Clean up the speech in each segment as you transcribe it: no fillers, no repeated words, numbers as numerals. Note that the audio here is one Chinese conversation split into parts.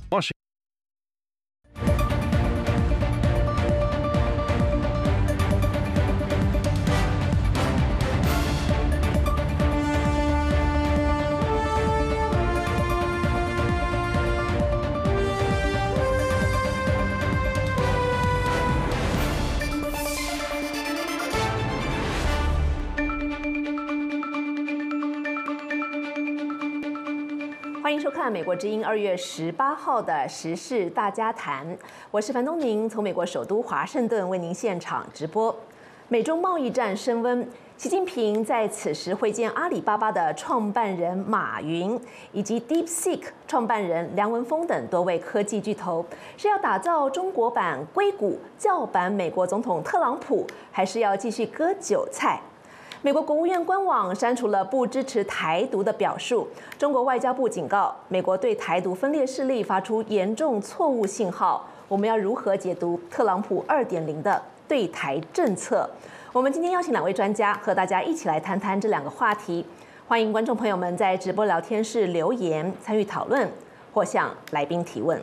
欢迎收看美国之音2月18号的时事大家谈，我是樊东宁，从美国首都华盛顿为您现场直播。美中贸易战升温，习近平在此时会见阿里巴巴的创办人马云，以及 DeepSeek 创办人梁文峰等多位科技巨头，是要打造中国版硅谷，叫板美国总统特朗普，还是要继续割韭菜？美国国务院官网删除了不支持台独的表述。中国外交部警告，美国对台独分裂势力发出严重错误信号。我们要如何解读特朗普2.0的对台政策？我们今天邀请2位专家和大家一起来谈谈这2个话题。欢迎观众朋友们在直播聊天室留言参与讨论，或向来宾提问。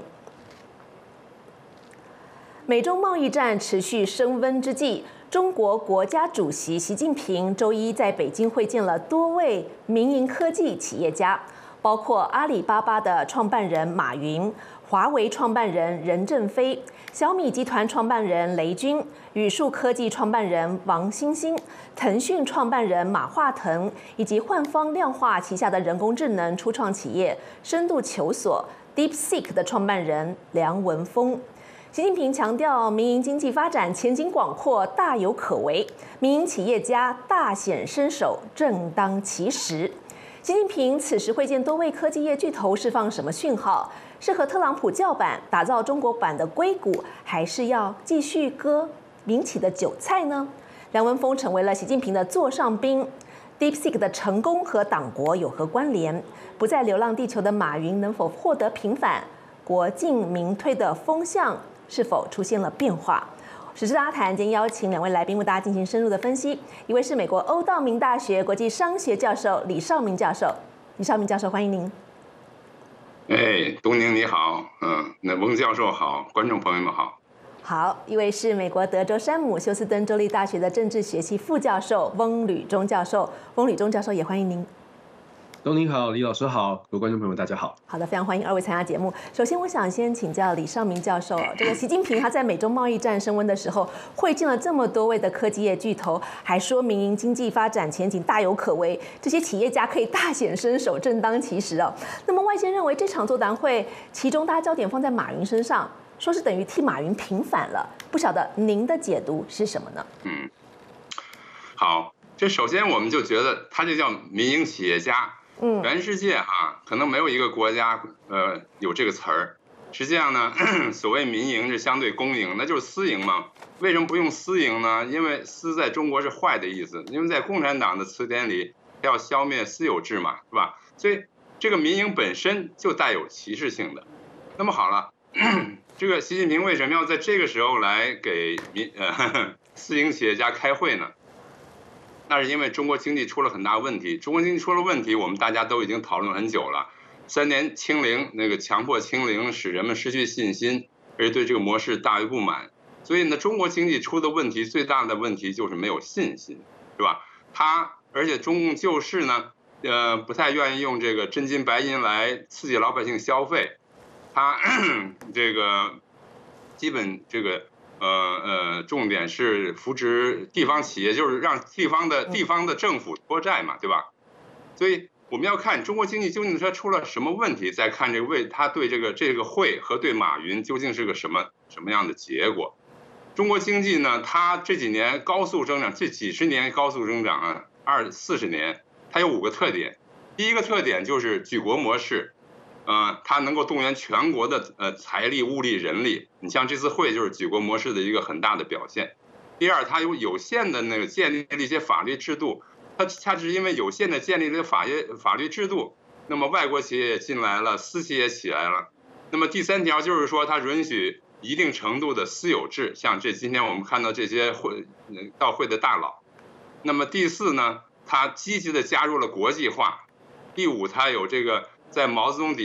美中贸易战持续升温之际，中国国家主席习近平周一在北京会见了多位民营科技企业家，包括阿里巴巴的创办人马云、华为创办人任正非、小米集团创办人雷军、宇树科技创办人王兴兴、腾讯创办人马化腾，以及焕方量化旗下的人工智能初创企业深度求索 DeepSeek 的创办人梁文峰。习近平强调，民营经济发展前景广阔，大有可为，民营企业家大显身手，正当其时。习近平此时会见多位科技业巨头，释放什么讯号？是和特朗普叫板，打造中国版的硅谷，还是要继续割民企的韭菜呢？梁文峰成为了习近平的座上宾。DeepSeek 的成功和党国有何关联？不再流浪地球的马云能否获得平反？国进民退的风向是否出现了变化？时事大家谈今天邀请2位来宾为大家进行深入的分析。一位是美国欧道明大学国际商学教授李绍明教授，李绍明教授欢迎您。 东宁你好，那翁教授好，观众朋友们好。 好，一位是美国德州山姆休斯敦州立大学的政治学系副教授翁履中教授，翁履中教授也欢迎您。 东宁好，李老师好，各位观众朋友们大家好。 好的，非常欢迎2位参加节目。首先，我想先请教李绍明教授，这个习近平他在美中贸易战升温的时候，会见了这么多位的科技业巨头，还说民营经济发展前景大有可为，这些企业家可以大显身手，正当其时哦。那么外界认为这场座谈会，其中大家焦点放在马云身上，说是等于替马云平反了，不晓得您的解读是什么呢？ 好，这首先我们就觉得他这叫民营企业家。全世界可能没有一个国家有这个词儿。实际上呢，所谓民营是相对公营，那就是私营嘛。为什么不用私营呢？因为私在中国是坏的意思，因为在共产党的词典里要消灭私有制嘛，是吧？所以这个民营本身就带有歧视性的。那么好了，这个习近平为什么要在这个时候来给私营企业家开会呢？那是因为中国经济出了很大问题，中国经济出了问题，我们大家都已经讨论很久了。3年清零，那个强迫清零，使人们失去信心，而且对这个模式大为不满。所以呢，中国经济出的问题最大的问题就是没有信心，是吧？而且中共救市呢，不太愿意用这个真金白银来刺激老百姓消费，他这个基本这个。重点是扶持地方企业，就是让地方的政府脱债嘛，对吧？所以我们要看中国经济究竟它出了什么问题，再看他对这个会和对马云究竟是个什么样的结果。中国经济呢，它这几年高速增长，这几十年高速增长40年，它有5个特点。第一个特点就是举国模式。它能够动员全国的财力、物力、人力。你像这次会就是举国模式的一个很大的表现。第二，它有限的那个建立了一些法律制度，它是因为有限的建立了法律制度，那么外国企业也进来了，私企也起来了。那么第3条就是说，它允许一定程度的私有制，像今天我们看到这些到会的大佬。那么第4呢，它积极的加入了国际化。第5，它有这个。在毛泽东底下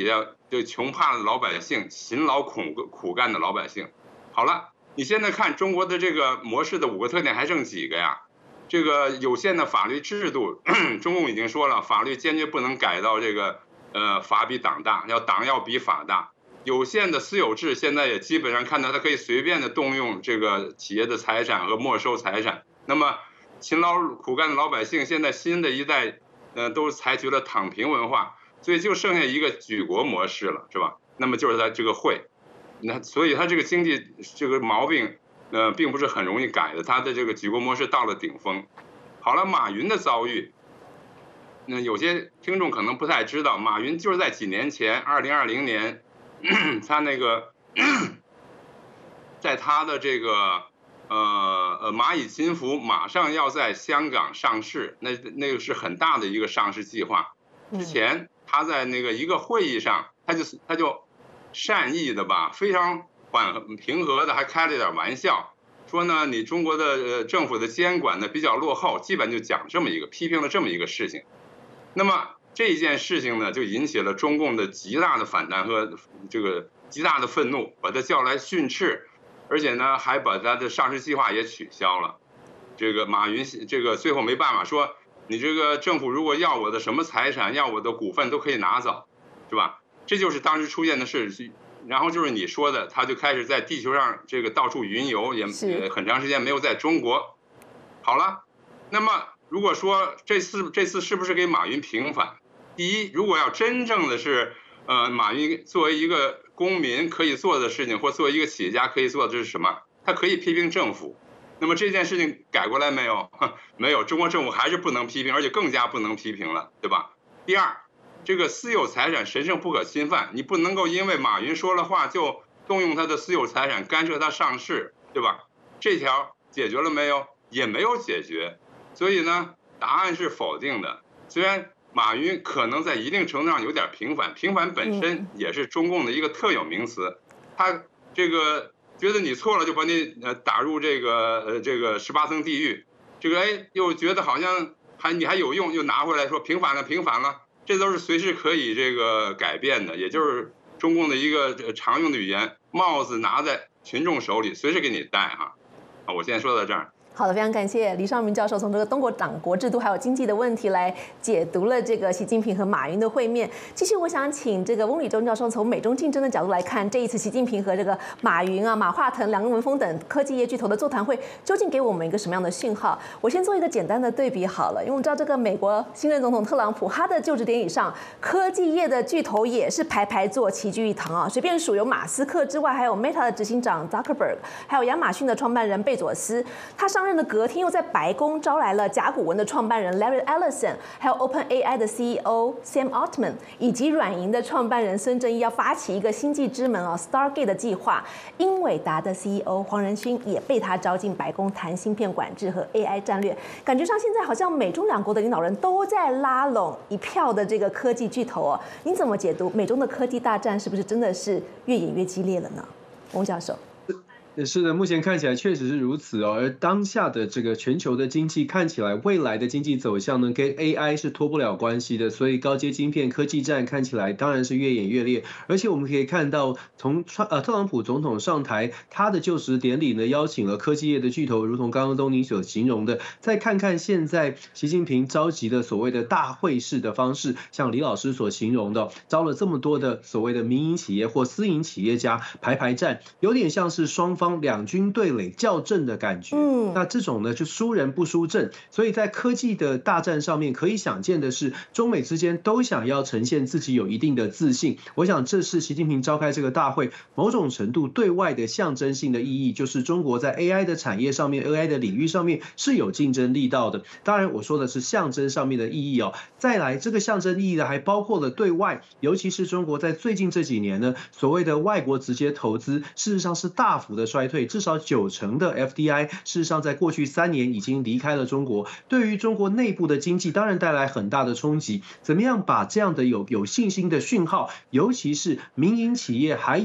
就穷怕的老百姓，勤劳苦干的老百姓。好了，你现在看中国的这个模式的5个特点还剩几个呀？这个有限的法律制度，中共已经说了，法律坚决不能改到这个法比党大，党要比法大。有限的私有制现在也基本上看到它可以随便的动用这个企业的财产和没收财产。那么勤劳苦干的老百姓，现在新的一代都采取了躺平文化，所以就剩下一个举国模式了，是吧？那么就是它这个会，那所以它这个经济这个毛病并不是很容易改的，它的这个举国模式到了顶峰。好了，马云的遭遇，那有些听众可能不太知道，马云就是在几年前，2020年，他那个在他的这个蚂蚁金服马上要在香港上市，那个是很大的一个上市计划。之前他在那个一个会议上，他就善意的吧，非常平和的，还开了点玩笑，说呢你中国的政府的监管呢比较落后，基本就讲这么一个批评了这么一个事情。那么这件事情呢，就引起了中共的极大的反弹和这个极大的愤怒，把他叫来训斥，而且呢还把他的上市计划也取消了。这个马云这个最后没办法说，你这个政府如果要我的什么财产，要我的股份都可以拿走，是吧？这就是当时出现的事。然后就是你说的，他就开始在地球上这个到处云游，也很长时间没有在中国。好了，那么如果说这次是不是给马云平反？第一，如果要真正的是马云作为一个公民可以做的事情，或作为一个企业家可以做的，这是什么？他可以批评政府。那么这件事情改过来没有？没有，中国政府还是不能批评，而且更加不能批评了，对吧？第二，这个私有财产神圣不可侵犯，你不能够因为马云说了话就动用他的私有财产干涉他上市，对吧？这条解决了没有？也没有解决。所以呢，答案是否定的。虽然马云可能在一定程度上有点平反，平反本身也是中共的一个特有名词。他这个觉得你错了，就把你打入这个18层地狱。这个又觉得好像你还有用，又拿回来说平反了，平反了。这都是随时可以这个改变的，也就是中共的一个常用的语言，帽子拿在群众手里，随时给你戴哈。我现在说到这儿。 好的，非常感谢李尚明教授从这个中国党国制度还有经济的问题来解读了这个习近平和马云的会面。继续，我想请这个翁礼忠教授从美中竞争的角度来看，这一次习近平和这个马云啊、马化腾、梁文峰等科技业巨头的座谈会，究竟给我们一个什么样的讯号？我先做一个简单的对比好了，因为我们知道这个美国新任总统特朗普，他的就职典礼上，科技业的巨头也是排坐齐聚一堂啊，随便数有马斯克之外，还有 Meta 的执行长 Zuckerberg， 还有亚马逊的创办人贝佐斯。他上任的隔天又在白宫招来了甲骨文的创办人 Larry Ellison， 还有 OpenAI 的 CEO Sam Altman， 以及软银的创办人孙正义要发起一个星际之门Stargate 的计划。英伟达的 CEO 黄仁勋也被他招进白宫谈芯片管制和 AI 战略。感觉上现在好像美中两国的领导人都在拉拢一票的这个科技巨头哦。您怎么解读美中的科技大战是不是真的是越演越激烈了呢？翁教授。 是的，目前看起来确实是如此哦。而当下的这个全球的经济看起来，未来的经济走向呢，跟 AI 是脱不了关系的。所以高阶晶片科技战看起来当然是越演越烈。而且我们可以看到，从特朗普总统上台，他的就职典礼呢，邀请了科技业的巨头，如同刚刚东尼所形容的。再看看现在习近平召集的所谓的大会式的方式，像李老师所形容的，招了这么多的所谓的民营企业或私营企业家排战，有点像是双方两军对垒较阵的感觉。那这种呢就输人不输阵，所以在科技的大战上面可以想见的是，中美之间都想要呈现自己有一定的自信。我想这是习近平召开这个大会某种程度对外的象征性的意义，就是中国在 AI 的产业上面 AI 的领域上面是有竞争力道的。当然我说的是象征上面的意义哦。再来这个象征意义的还包括了对外，尤其是中国在最近这几年呢，所谓的外国直接投资事实上是大幅的衰退，至少90%的 FDI 事实上在过去3年已经离开了中国，对于中国内部的经济当然带来很大的冲击。怎么样把这样的有信心的讯号，尤其是民营企业还有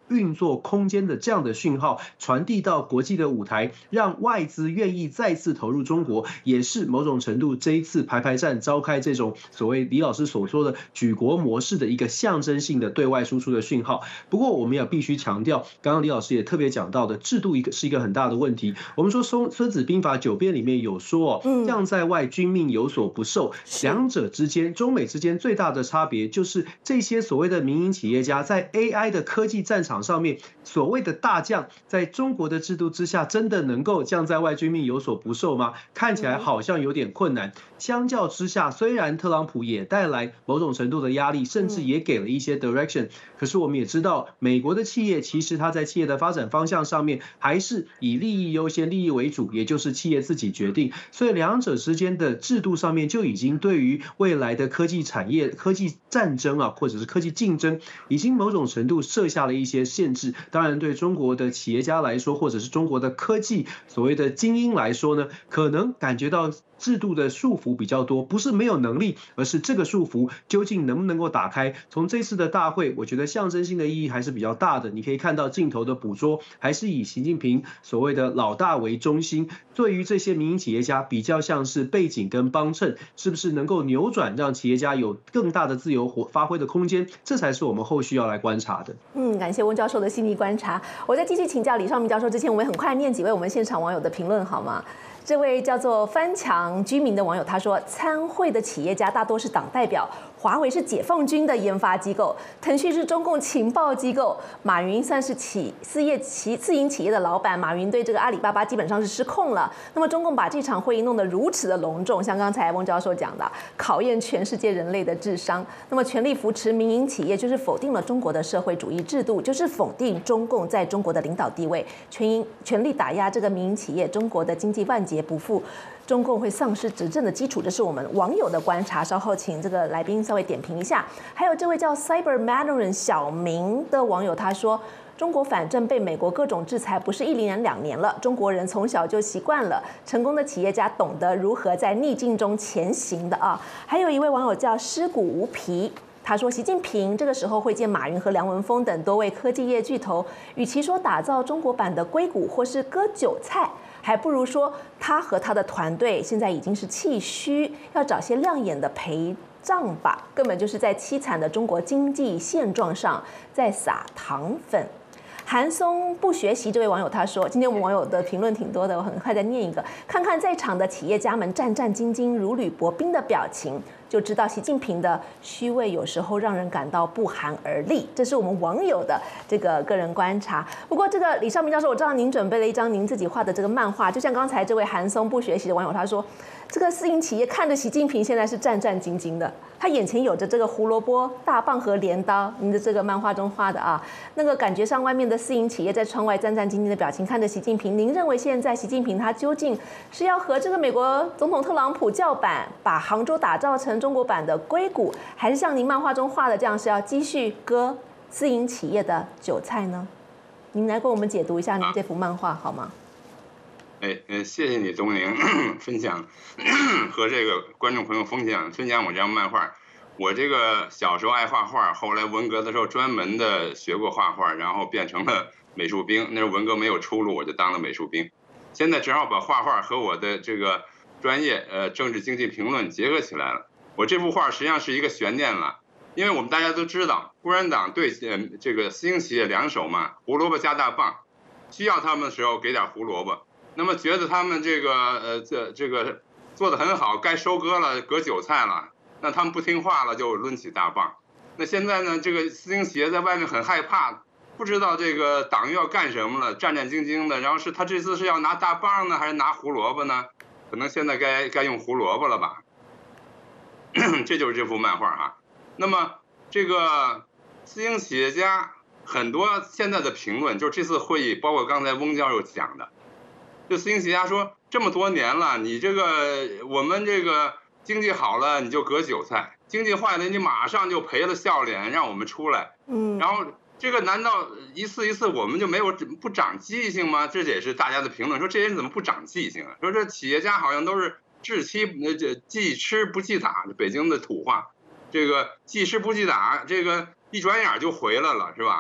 运作空间的这样的讯号传递到国际的舞台，让外资愿意再次投入中国，也是某种程度这一次排站召开这种所谓李老师所说的举国模式的一个象征性的对外输出的讯号。不过我们也必须强调，刚刚李老师也特别讲到的制度是一个很大的问题。我们说孙子兵法9编里面有说将在外，君命有所不受。两者之间，中美之间最大的差别就是这些所谓的民营企业家在 AI 的科技战场上面，所谓的大将，在中国的制度之下，真的能够将在外，君命有所不受吗？看起来好像有点困难。相较之下，虽然特朗普也带来某种程度的压力，甚至也给了一些 direction， 可是我们也知道，美国的企业其实它在企业的发展方向上面还是以利益优先、利益为主，也就是企业自己决定。所以两者之间的制度上面就已经对于未来的科技产业、科技战争啊，或者是科技竞争，已经某种程度设下了一些限制。当然，对中国的企业家来说，或者是中国的科技所谓的精英来说呢，可能感觉到制度的束缚比较多，不是没有能力，而是这个束缚究竟能不能够打开。从这次的大会，我觉得象征性的意义还是比较大的。你可以看到镜头的捕捉还是以习近平所谓的老大为中心，对于这些民营企业家比较像是背景跟帮衬，是不是能够扭转，让企业家有更大的自由发挥的空间，这才是我们后续要来观察的。 感谢温教授的细腻观察。我在继续请教李绍明教授之前，我们很快念几位我们现场网友的评论好吗？这位叫做翻墙居民的网友他说，参会的企业家大多是党代表，华为是解放军的研发机构，腾讯是中共情报机构，马云算是私营企业的老板，马云对这个阿里巴巴基本上是失控了。那么中共把这场会议弄得如此的隆重，像刚才翁教授讲的，考验全世界人类的智商。那么全力扶持民营企业，就是否定了中国的社会主义制度，就是否定中共在中国的领导地位，全力打压这个民营企业，中国的经济万劫不复，中共会丧失执政的基础，这是我们网友的观察。稍后请这个来宾稍微点评一下。还有这位叫 Cyber Mandarin 小明的网友，他说，中国反正被美国各种制裁不是1年2年了，中国人从小就习惯了，成功的企业家懂得如何在逆境中前行的啊。还有一位网友叫尸骨无皮，他说，习近平这个时候会见马云和梁文峰等多位科技业巨头，与其说打造中国版的硅谷或是割韭菜，还不如说他和他的团队现在已经是气虚，要找些亮眼的陪葬吧，根本就是在凄惨的中国经济现状上在撒糖粉。韩松不学习这位网友他说，今天我们网友的评论挺多的，我很快再念一个，看看在场的企业家们战战兢兢如履薄冰的表情，就知道习近平的虚伪有时候让人感到不寒而栗。这是我们网友的这个个人观察。不过这个李绍明教授，我知道您准备了一张您自己画的这个漫画，就像刚才这位韩松不学习的网友他说，这个私营企业看着习近平现在是战战兢兢的，他眼前有着这个胡萝卜、大棒和镰刀，您的这个漫画中画的啊，那个感觉上外面的私营企业在窗外战战兢兢的表情看着习近平，您认为现在习近平他究竟是要和这个美国总统特朗普叫板，把杭州打造成中国版的硅谷，还是像您漫画中画的这样，是要继续割私营企业的韭菜呢？您来给我们解读一下您这幅漫画好吗？ 谢谢你东宁分享和这个观众朋友分享我这张漫画。我这个小时候爱画画，后来文革的时候专门的学过画画，然后变成了美术兵。那时候文革没有出路，我就当了美术兵。现在正好把画画和我的这个专业政治经济评论结合起来了。我这幅画实际上是一个悬念了，因为我们大家都知道，共产党对这个私营企业两手嘛，胡萝卜加大棒，需要他们的时候给点胡萝卜。那么觉得他们这个这个做得很好，该收割了，割韭菜了，那他们不听话了，就抡起大棒。那现在呢，这个私营企业在外面很害怕，不知道这个党又要干什么了，战战兢兢的。然后是他这次是要拿大棒呢，还是拿胡萝卜呢？可能现在该用胡萝卜了吧。这就是这幅漫画哈。那么这个私营企业家很多现在的评论，就是这次会议，包括刚才翁教授讲的。就私营企业家说，这么多年了，你这个我们这个经济好了你就割韭菜，经济坏了你马上就赔了笑脸让我们出来。然后这个难道一次一次我们就没有不长记性吗？这也是大家的评论，说这些人怎么不长记性啊？说这企业家好像都是记吃不记打，北京的土话，这个记吃不记打，这个一转眼就回来了是吧？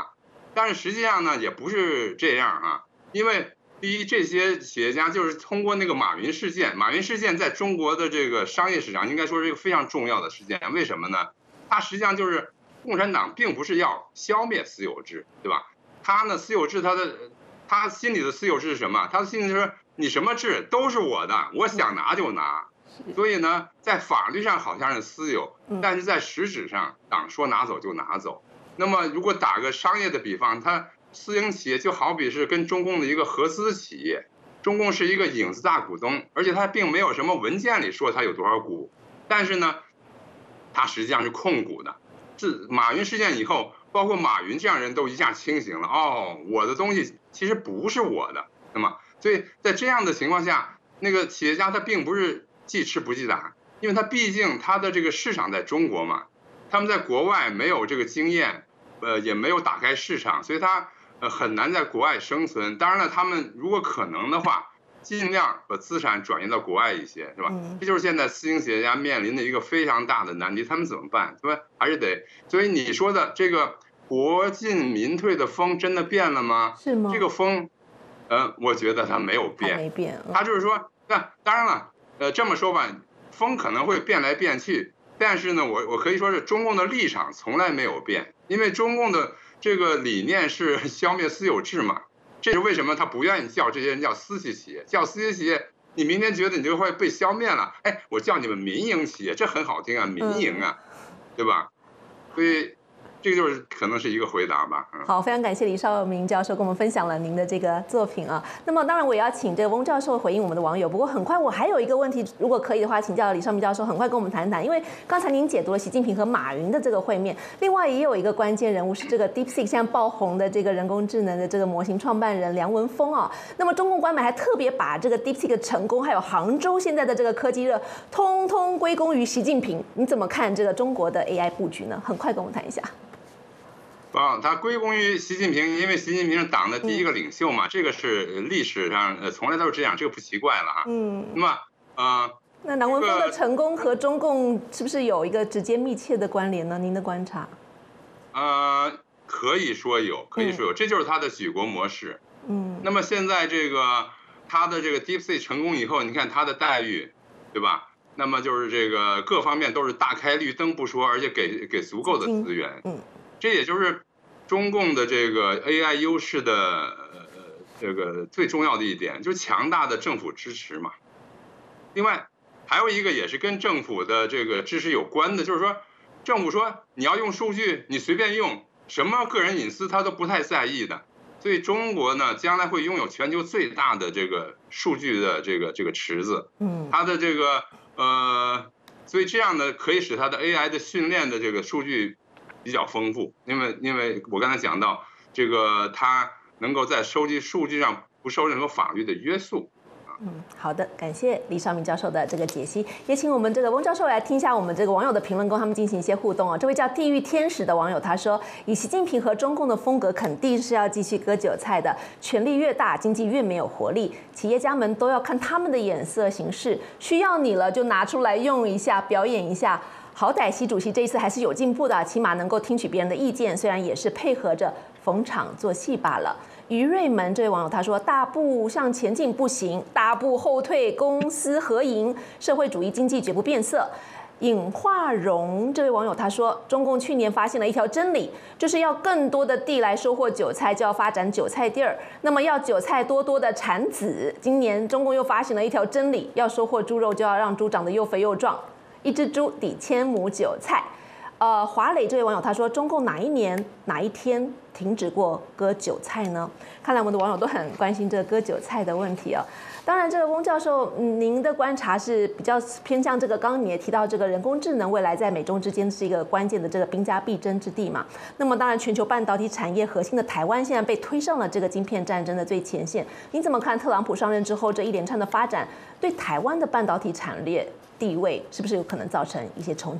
但是实际上呢，也不是这样啊，因为第一，这些企业家就是通过那个马云事件，马云事件在中国的这个商业史上应该说是一个非常重要的事件。为什么呢？它实际上就是共产党并不是要消灭私有制，对吧？他呢，私有制他心里的私有制是什么？他的心里是你什么制都是我的，我想拿就拿。所以呢，在法律上好像是私有，但是在实质上，党说拿走就拿走。那么，如果打个商业的比方，它私营企业就好比是跟中共的一个合资企业，中共是一个影子大股东，而且它并没有什么文件里说它有多少股，但是呢，它实际上是控股的。自马云事件以后，包括马云这样人都一下清醒了，哦，我的东西其实不是我的。那么，所以在这样的情况下，那个企业家他并不是记吃不记打，因为他毕竟他的这个市场在中国嘛，他们在国外没有这个经验，也没有打开市场，所以他很难在国外生存。当然了，他们如果可能的话，尽量把资产转移到国外一些，是吧？这就是现在私营企业家面临的一个非常大的难题，他们怎么办？对吧？还是得，所以你说的这个国进民退的风真的变了吗？ 是吗？ 这个风，我觉得它没有变， 没变。 它就是说，那当然了，这么说吧，风可能会变来变去，但是呢，我可以说是中共的立场从来没有变，因为中共的这个理念是消灭私有制嘛。这是为什么他不愿意叫这些人叫私企企业，叫私企企业，你明天觉得你就会被消灭了。哎，我叫你们民营企业，这很好听啊，民营啊，对吧？所以这个就是可能是一个回答吧。 好，非常感谢李绍明教授跟我们分享了您的这个作品啊。那么当然我也要请这个翁教授回应我们的网友。不过很快我还有一个问题，如果可以的话，请教李绍明教授很快跟我们谈谈，因为刚才您解读了习近平和马云的这个会面，另外也有一个关键人物是这个 DeepSeek 现在爆红的这个人工智能的这个模型创办人梁文峰啊。那么中共官媒还特别把这个 DeepSeek 的成功，还有杭州现在的这个科技热，通通归功于习近平。你怎么看这个中国的 AI 布局呢？很快跟我们谈一下。 它归功于习近平，因为习近平是党的第一个领袖嘛，这个是历史上从来都是这样，这个不奇怪了哈。那么那梁文峰的成功和中共是不是有一个直接密切的关联呢？您的观察？ 可以说有，这就是他的举国模式。那么现在这个他的这个 DeepSeek 成功以后，你看他的待遇，对吧？那么就是这个各方面都是大开绿灯不说，而且给足够的资源。这也就是中共的这个 AI 优势的这个最重要的一点，就是强大的政府支持嘛。另外还有一个也是跟政府的这个支持有关的，就是说政府说你要用数据，你随便用，什么个人隐私他都不太在意的。所以中国呢，将来会拥有全球最大的这个数据的这个池子。它的这个所以这样呢，可以使它的 AI 的训练的这个数据比较丰富，因为我刚才讲到这个，它能够在收集数据上不受任何法律的约束。 好的，感谢李绍明教授的这个解析，也请我们这个翁教授来听一下我们这个网友的评论，跟他们进行一些互动啊。这位叫地狱天使的网友他说，以习近平和中共的风格，肯定是要继续割韭菜的，权力越大，经济越没有活力，企业家们都要看他们的眼色行事，需要你了就拿出来用一下，表演一下。好歹习主席这一次还是有进步的，起码能够听取别人的意见，虽然也是配合着逢场作戏罢了。于瑞门这位网友他说，大步向前进不行，大步后退，公私合营，社会主义经济绝不变色。尹化荣这位网友他说，中共去年发现了一条真理，就是要更多的地来收获韭菜，就要发展韭菜地儿，那么要韭菜多多的产子。今年中共又发现了一条真理，要收获猪肉，就要让猪长得又肥又壮，一只猪抵1000亩韭菜。华磊这位网友他说，中共哪一年哪一天停止过割韭菜呢？看来我们的网友都很关心这个割韭菜的问题啊。当然，这个翁教授，您的观察是比较偏向这个，刚刚你也提到这个人工智能未来在美中之间是一个关键的这个兵家必争之地嘛。那么当然，全球半导体产业核心的台湾现在被推上了这个晶片战争的最前线。您怎么看特朗普上任之后这一连串的发展，对台湾的半导体产业地位是不是有可能造成一些冲击呢？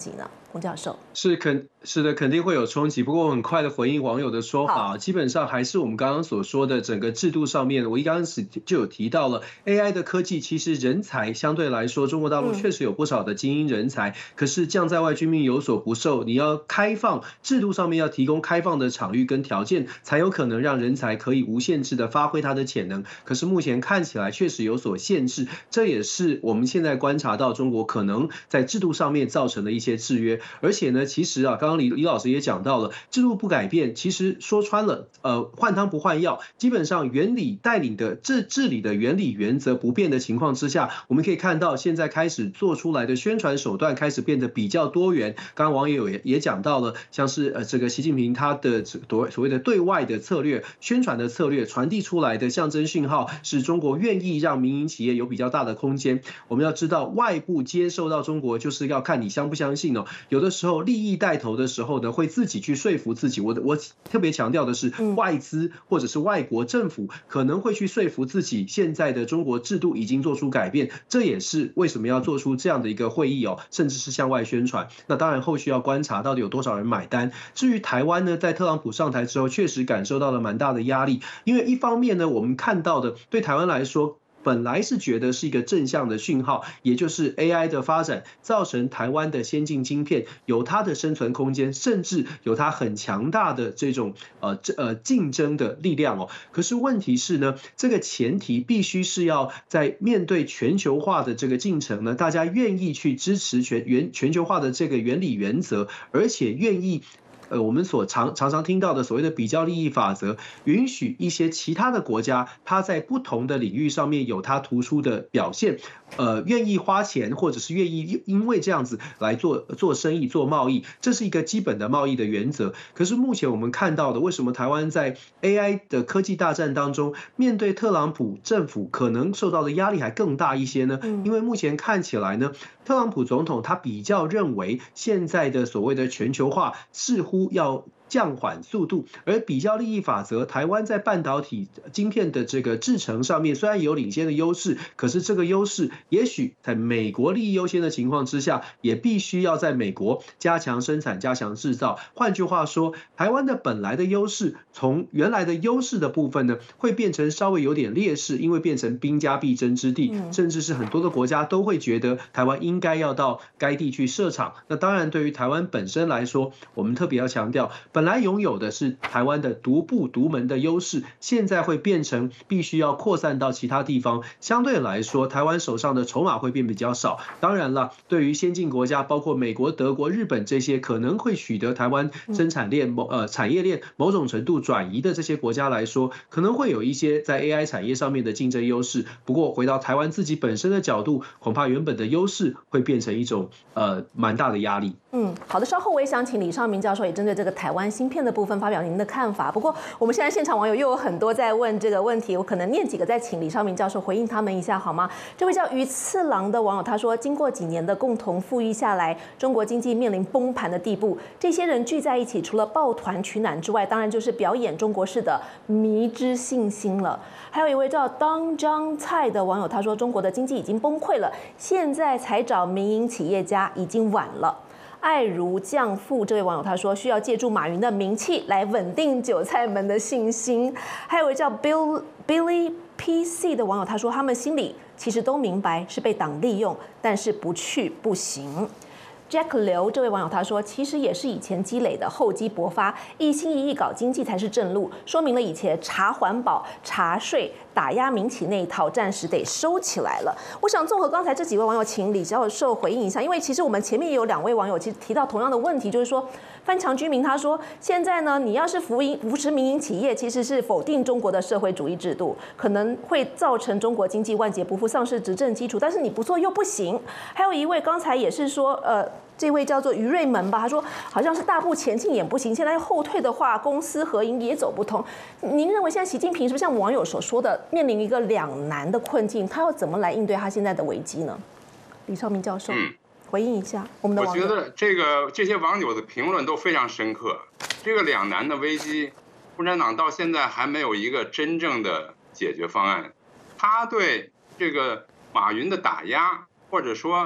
洪教授。 是的，肯定会有冲击。不过我很快的回应网友的说法，基本上还是我们刚刚所说的整个制度上面，我一开始就有提到了 AI 的科技，其实人才相对来说，中国大陆确实有不少的精英人才，可是将在外军命有所不受，你要开放制度上面要提供开放的场域跟条件，才有可能让人才可以无限制的发挥他的潜能。可是目前看起来确实有所限制，这也是我们现在观察到中国可能在制度上面造成的一些制约。而且呢，其实啊，刚刚李老师也讲到了，制度不改变，其实说穿了，换汤不换药，基本上原理带领的治理的原理原则不变的情况之下，我们可以看到现在开始做出来的宣传手段开始变得比较多元。刚刚网友也讲到了，像是这个习近平他的所谓的对外的策略、宣传的策略传递出来的象征讯号，是中国愿意让民营企业有比较大的空间。我们要知道，外部接受到中国，就是要看你相不相信哦。有的时候利益带头的时候呢，会自己去说服自己。我特别强调的是，外资或者是外国政府可能会去说服自己，现在的中国制度已经做出改变。这也是为什么要做出这样的一个会议哦，甚至是向外宣传。那当然后续要观察到底有多少人买单。至于台湾呢，在特朗普上台之后，确实感受到了蛮大的压力，因为一方面呢，我们看到的对台湾来说，本来是觉得是一个正向的讯号，也就是 AI 的发展造成台湾的先进晶片有它的生存空间，甚至有它很强大的这种竞争的力量哦。可是问题是呢，这个前提必须是要在面对全球化的这个进程呢，大家愿意去支持全球化的这个原理原则，而且愿意。我们常常听到的所谓的比较利益法则，允许一些其他的国家，它在不同的领域上面有它突出的表现，愿意花钱，或者是愿意因为这样子来做生意、做贸易，这是一个基本的贸易的原则。可是目前我们看到的，为什么台湾在 AI 的科技大战当中，面对特朗普政府可能受到的压力还更大一些呢？因为目前看起来呢，特朗普总统他比较认为现在的所谓的全球化似乎要降缓速度，而比较利益法则，台湾在半导体晶片的这个制程上面虽然有领先的优势，可是这个优势也许在美国利益优先的情况之下，也必须要在美国加强生产、加强制造。换句话说，台湾的本来的优势，从原来的优势的部分呢，会变成稍微有点劣势，因为变成兵家必争之地，甚至是很多的国家都会觉得台湾应该要到该地去设厂。那当然，对于台湾本身来说，我们特别要强调，本来拥有的是台湾的独步独门的优势，现在会变成必须要扩散到其他地方。相对来说，台湾手上的筹码会变比较少。当然了，对于先进国家，包括美国、德国、日本这些可能会取得台湾生产链、产业链某种程度转移的这些国家来说，可能会有一些在 AI 产业上面的竞争优势。不过，回到台湾自己本身的角度，恐怕原本的优势会变成一种蛮大的压力。 好的，稍后我也想请李尚明教授也针对这个台湾芯片的部分发表您的看法。不过我们现在现场网友又有很多在问这个问题，我可能念几个再请李尚明教授回应他们一下好吗？这位叫鱼次郎的网友他说，经过几年的共同富裕下来，中国经济面临崩盘的地步，这些人聚在一起，除了抱团取暖之外，当然就是表演中国式的迷之信心了。还有一位叫当张菜的网友他说，中国的经济已经崩溃了，现在才找民营企业家已经晚了。爱如降富这位网友他说，需要借助马云的名气来稳定韭菜们的信心。还有一位叫 Billy PC 的网友他说，他们心里其实都明白是被党利用，但是不去不行。Jack 刘这位网友他说，其实也是以前积累的厚积薄发，一心一意搞经济才是正路，说明了以前查环保、查税、打压民企那一套暂时得收起来了。我想综合刚才这几位网友，请李教授回应一下，因为其实我们前面也有2位网友其实提到同样的问题，就是说范强居民他说，现在呢，你要是扶持民营企业，其实是否定中国的社会主义制度，可能会造成中国经济万劫不复，丧失执政基础，但是你不做又不行。还有一位刚才也是说，这位叫做于瑞门吧，他说好像是大步前进也不行，现在后退的话，公私合营也走不通。您认为现在习近平是不是像网友所说的，面临一个两难的困境？他要怎么来应对他现在的危机呢？李少明教授，回应一下我们的网友。 我觉得这些网友的评论都非常深刻。这个两难的危机，共产党到现在还没有一个真正的解决方案。他对这个马云的打压，或者说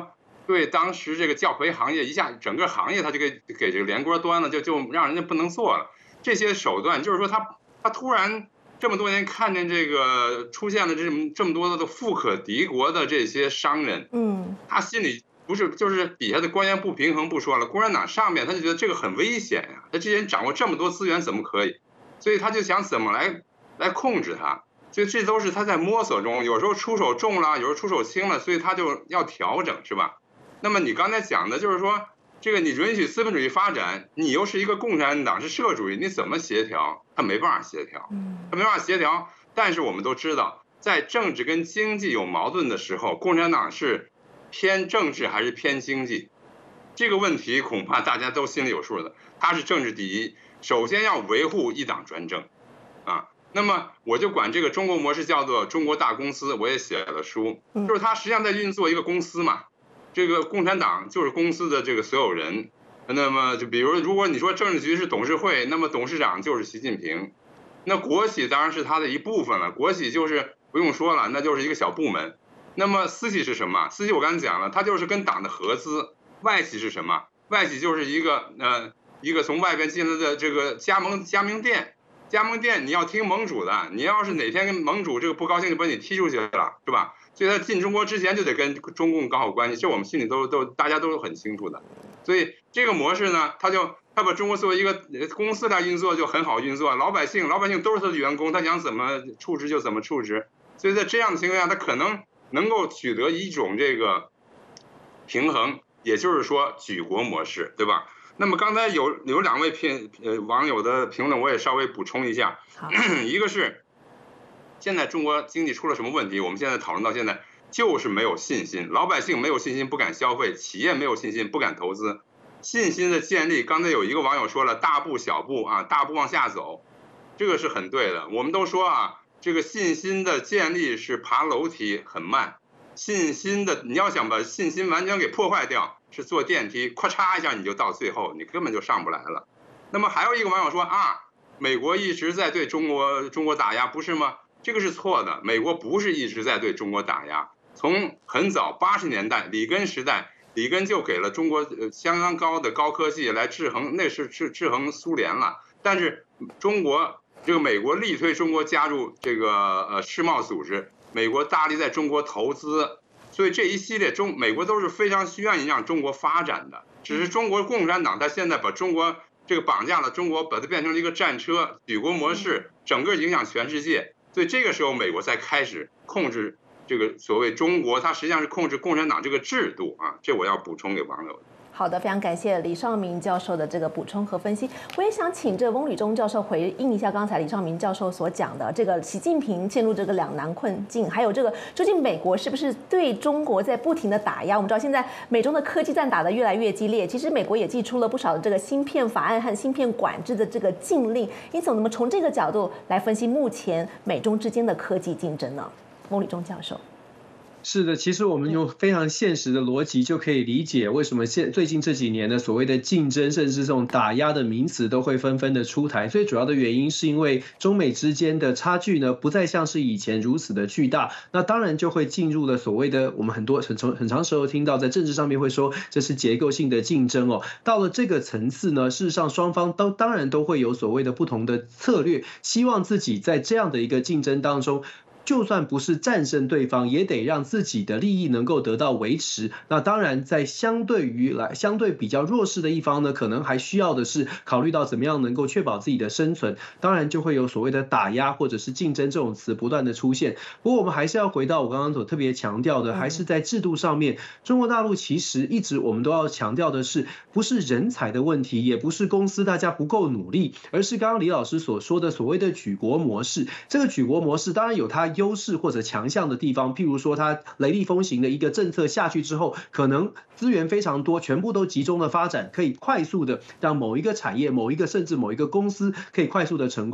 对当时这个教培行业一下整个行业他就给这个连锅端了，就让人家不能做了。这些手段就是说他突然这么多年看见这个出现了这么多的富可敌国的这些商人，他心里不是就是底下的官员不平衡不说了，共产党上面他就觉得这个很危险呀，他这些人掌握这么多资源怎么可以？所以他就想怎么来控制他。所以这都是他在摸索中，有时候出手重了，有时候出手轻了，所以他就要调整，是吧？那么你刚才讲的就是说，这个你允许资本主义发展，你又是一个共产党是社会主义，你怎么协调？他没办法协调，他没办法协调。但是我们都知道，在政治跟经济有矛盾的时候，共产党是偏政治还是偏经济？这个问题恐怕大家都心里有数的。他是政治第一，首先要维护一党专政，啊。那么我就管这个中国模式叫做中国大公司，我也写了书，就是他实际上在运作一个公司嘛。这个共产党就是公司的这个所有人。那么就比如如果你说政治局是董事会，那么董事长就是习近平。那国企当然是他的一部分了，国企就是不用说了，那就是一个小部门。那么私企是什么？私企我刚才讲了，它就是跟党的合资。外企是什么？外企就是一个从外边进来的这个加盟店。加盟店你要听盟主的，你要是哪天跟盟主这个不高兴，就把你踢出去了，是吧？所以他进中国之前就得跟中共搞好关系，这我们心里大家都很清楚的。所以这个模式呢，他把中国作为一个公司来运作就很好运作，老百姓都是他的员工，他想怎么处置就怎么处置。所以在这样的情况下，他可能能够取得一种这个平衡，也就是说举国模式，对吧？那么刚才有两位网友的评论，我也稍微补充一下。一个是现在中国经济出了什么问题，我们现在讨论到现在就是没有信心，老百姓没有信心不敢消费，企业没有信心不敢投资。信心的建立，刚才有一个网友说了，大步小步啊，大步往下走，这个是很对的。我们都说啊，这个信心的建立是爬楼梯很慢，你要想把信心完全给破坏掉，是坐电梯，咔嚓一下你就到最后，你根本就上不来了。那么还有一个网友说啊，美国一直在对中国打压，不是吗？这个是错的，美国不是一直在对中国打压。从很早80年代里根时代，里根就给了中国相当高的高科技来制衡，那是制衡苏联了。但是美国力推中国加入这个世贸组织，美国大力在中国投资，所以这一系列美国都是非常愿意让中国发展的。只是中国共产党他现在把中国这个绑架了，中国把它变成了一个战车，举国模式，整个影响全世界。所以这个时候美国才开始控制这个所谓中国，它实际上是控制共产党这个制度啊，这我要补充给网友的。 好的，非常感谢李绍民教授的这个补充和分析。我也想请这翁履中教授回应一下刚才李绍民教授所讲的这个习近平陷入这个两难困境，还有这个究竟美国是不是对中国在不停的打压？我们知道现在美中的科技战打得越来越激烈，其实美国也祭出了不少的这个芯片法案和芯片管制的这个禁令。因此，我们从这个角度来分析目前美中之间的科技竞争呢？翁履中教授。 是的，其实我们用非常现实的逻辑就可以理解为什么最近这几年的所谓的竞争，甚至这种打压的名词都会纷纷的出台。最主要的原因是因为中美之间的差距呢，不再像是以前如此的巨大。那当然就会进入了所谓的我们很长时候听到在政治上面会说这是结构性的竞争哦。到了这个层次呢，事实上双方当然都会有所谓的不同的策略，希望自己在这样的一个竞争当中，就算不是战胜对方，也得让自己的利益能够得到维持。那当然，在相对比较弱势的一方呢，可能还需要的是考虑到怎么样能够确保自己的生存。当然就会有所谓的打压或者是竞争这种词不断的出现。不过我们还是要回到我刚刚所特别强调的，还是在制度上面，中国大陆其实一直我们都要强调的是，不是人才的问题，也不是公司大家不够努力，而是刚刚李老师所说的所谓的举国模式。这个举国模式当然有它优势或者强项的地方，譬如说它雷厉风行的一个政策下去之后，可能资源非常多，全部都集中的发展，可以快速的让某一个产业、甚至某一个公司可以快速的成功。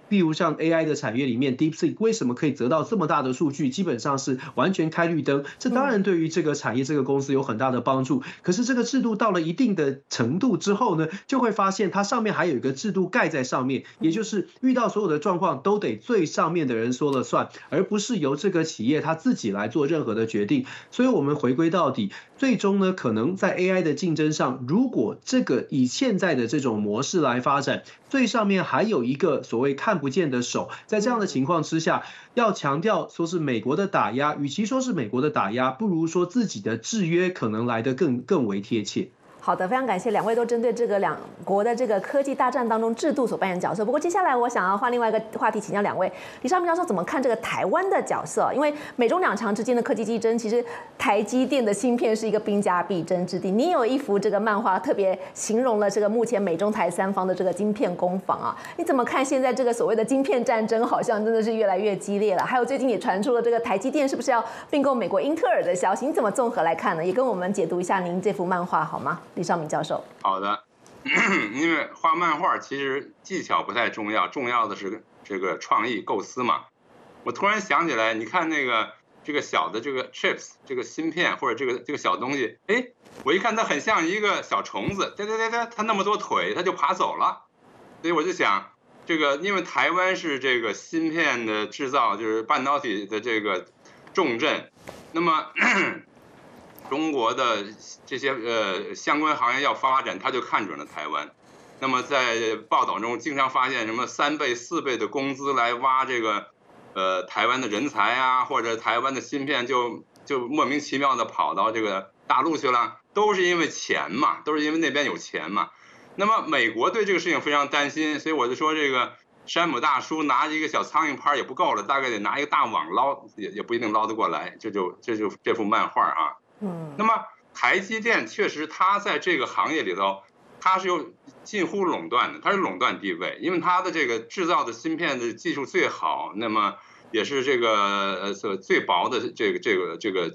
例如像 AI 的产业里面 ，DeepSeek 为什么可以得到这么大的数据，基本上是完全开绿灯。这当然对于这个产业这个公司有很大的帮助。可是这个制度到了一定的程度之后呢，就会发现它上面还有一个制度盖在上面，也就是遇到所有的状况都得最上面的人说了算，而不是由这个企业他自己来做任何的决定。所以我们回归到底，最终呢，可能在 AI 的竞争上，如果这个以现在的这种模式来发展，最上面还有一个所谓看不见的手，在这样的情况之下，要强调说是美国的打压，与其说是美国的打压，不如说自己的制约可能来得更为贴切。 好的，非常感谢两位都针对这个两国的这个科技大战当中制度所扮演的角色。不过接下来我想要换另外一个话题请教两位，李绍明教授怎么看这个台湾的角色？因为美中两强之间的科技竞争，其实台积电的芯片是一个兵家必争之地。你有一幅这个漫画，特别形容了这个目前美中台三方的这个晶片攻防啊，你怎么看现在这个所谓的晶片战争，好像真的是越来越激烈了？还有最近也传出了这个台积电是不是要并购美国英特尔的消息，你怎么综合来看呢？也跟我们解读一下您这幅漫画好吗？李绍明教授。 好的，因为画漫画其实技巧不太重要，重要的是这个创意构思嘛。我突然想起来，你看这个小的这个 chips 这个芯片或者这个小东西，哎，我一看它很像一个小虫子，它那么多腿，它就爬走了。所以我就想，这个因为台湾是这个芯片的制造，就是半导体的这个重镇，那么中国的这些相关行业要发展，他就看准了台湾。那么在报道中经常发现什么3倍、4倍的工资来挖这个台湾的人才啊，或者台湾的芯片就莫名其妙的跑到这个大陆去了，都是因为钱嘛，都是因为那边有钱嘛。那么美国对这个事情非常担心，所以我就说这个山姆大叔拿着一个小苍蝇拍也不够了，大概得拿一个大网捞，也不一定捞得过来。这幅漫画啊。那么台积电确实它在这个行业里头，它是有近乎垄断的，它是垄断地位，因为它的这个制造的芯片的技术最好，那么也是这个最薄的这个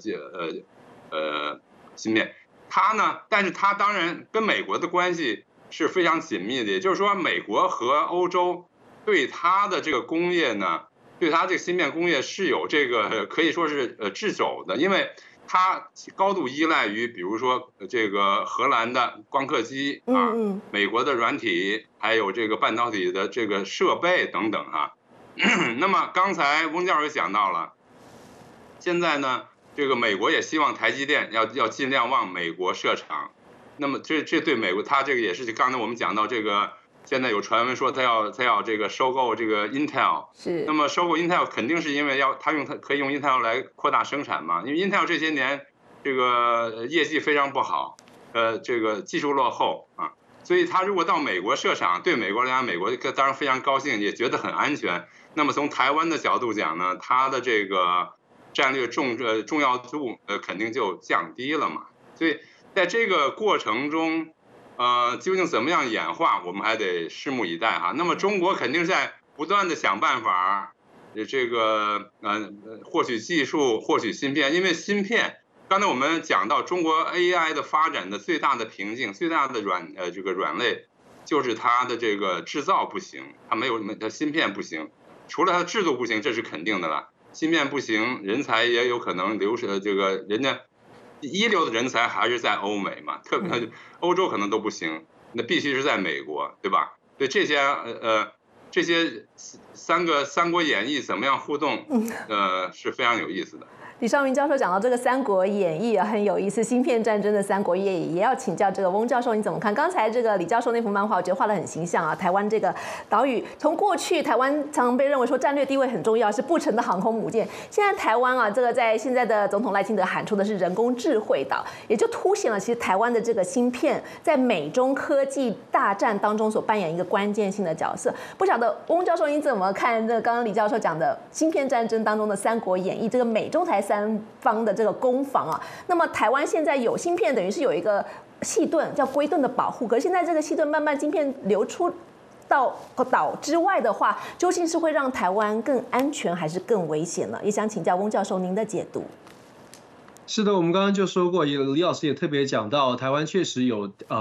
芯片。它呢，但是它当然跟美国的关系是非常紧密的，也就是说美国和欧洲对它的这个工业呢，对它这个芯片工业是有这个可以说是掣肘的，因为它高度依赖于，比如说这个荷兰的光刻机啊，美国的软体，还有这个半导体的这个设备等等啊。那么刚才翁教授讲到了，现在呢，这个美国也希望台积电要尽量往美国设厂。那么这对美国，它这个也是刚才我们讲到这个。现在有传闻说他要这个收购这个 Intel， 是。那么收购 Intel 肯定是因为他可以用 Intel 来扩大生产嘛，因为 Intel 这些年这个业绩非常不好，这个技术落后啊，所以他如果到美国设厂，对美国来讲，美国当然非常高兴，也觉得很安全。那么从台湾的角度讲呢，它的这个战略重要度肯定就降低了嘛，所以在这个过程中。究竟怎么样演化，我们还得拭目以待哈。那么中国肯定在不断的想办法，这个获取技术、获取芯片，因为芯片，刚才我们讲到中国 AI 的发展的最大的瓶颈、最大的这个软肋，就是它的这个制造不行，它芯片不行，除了它的制度不行，这是肯定的了。芯片不行，人才也有可能流失，这个人家。一流的人才还是在欧美嘛，特别欧洲可能都不行，那必须是在美国，对吧？对这些三国演义怎么样互动，是非常有意思的。 李绍明教授讲到这个《三国演义》啊，很有意思，芯片战争的《三国演义》，也要请教这个翁教授你怎么看？刚才这个李教授那幅漫画，我觉得画得很形象啊。台湾这个岛屿，从过去台湾常被认为说战略地位很重要，是不成的航空母舰。现在台湾啊，这个在现在的总统赖清德喊出的是人工智慧岛，也就凸显了其实台湾的这个芯片在美中科技大战当中所扮演一个关键性的角色。不晓得翁教授你怎么看这刚刚李教授讲的芯片战争当中的《三国演义》这个美中台三方的这个攻防啊？那么台湾现在有芯片，等于是有一个细盾叫龟盾的保护，可是现在这个细盾慢慢晶片流出到岛之外的话，究竟是会让台湾更安全还是更危险呢？也想请教翁教授您的解读。 是的，我们刚刚就说过，李老师也特别讲到，台湾确实有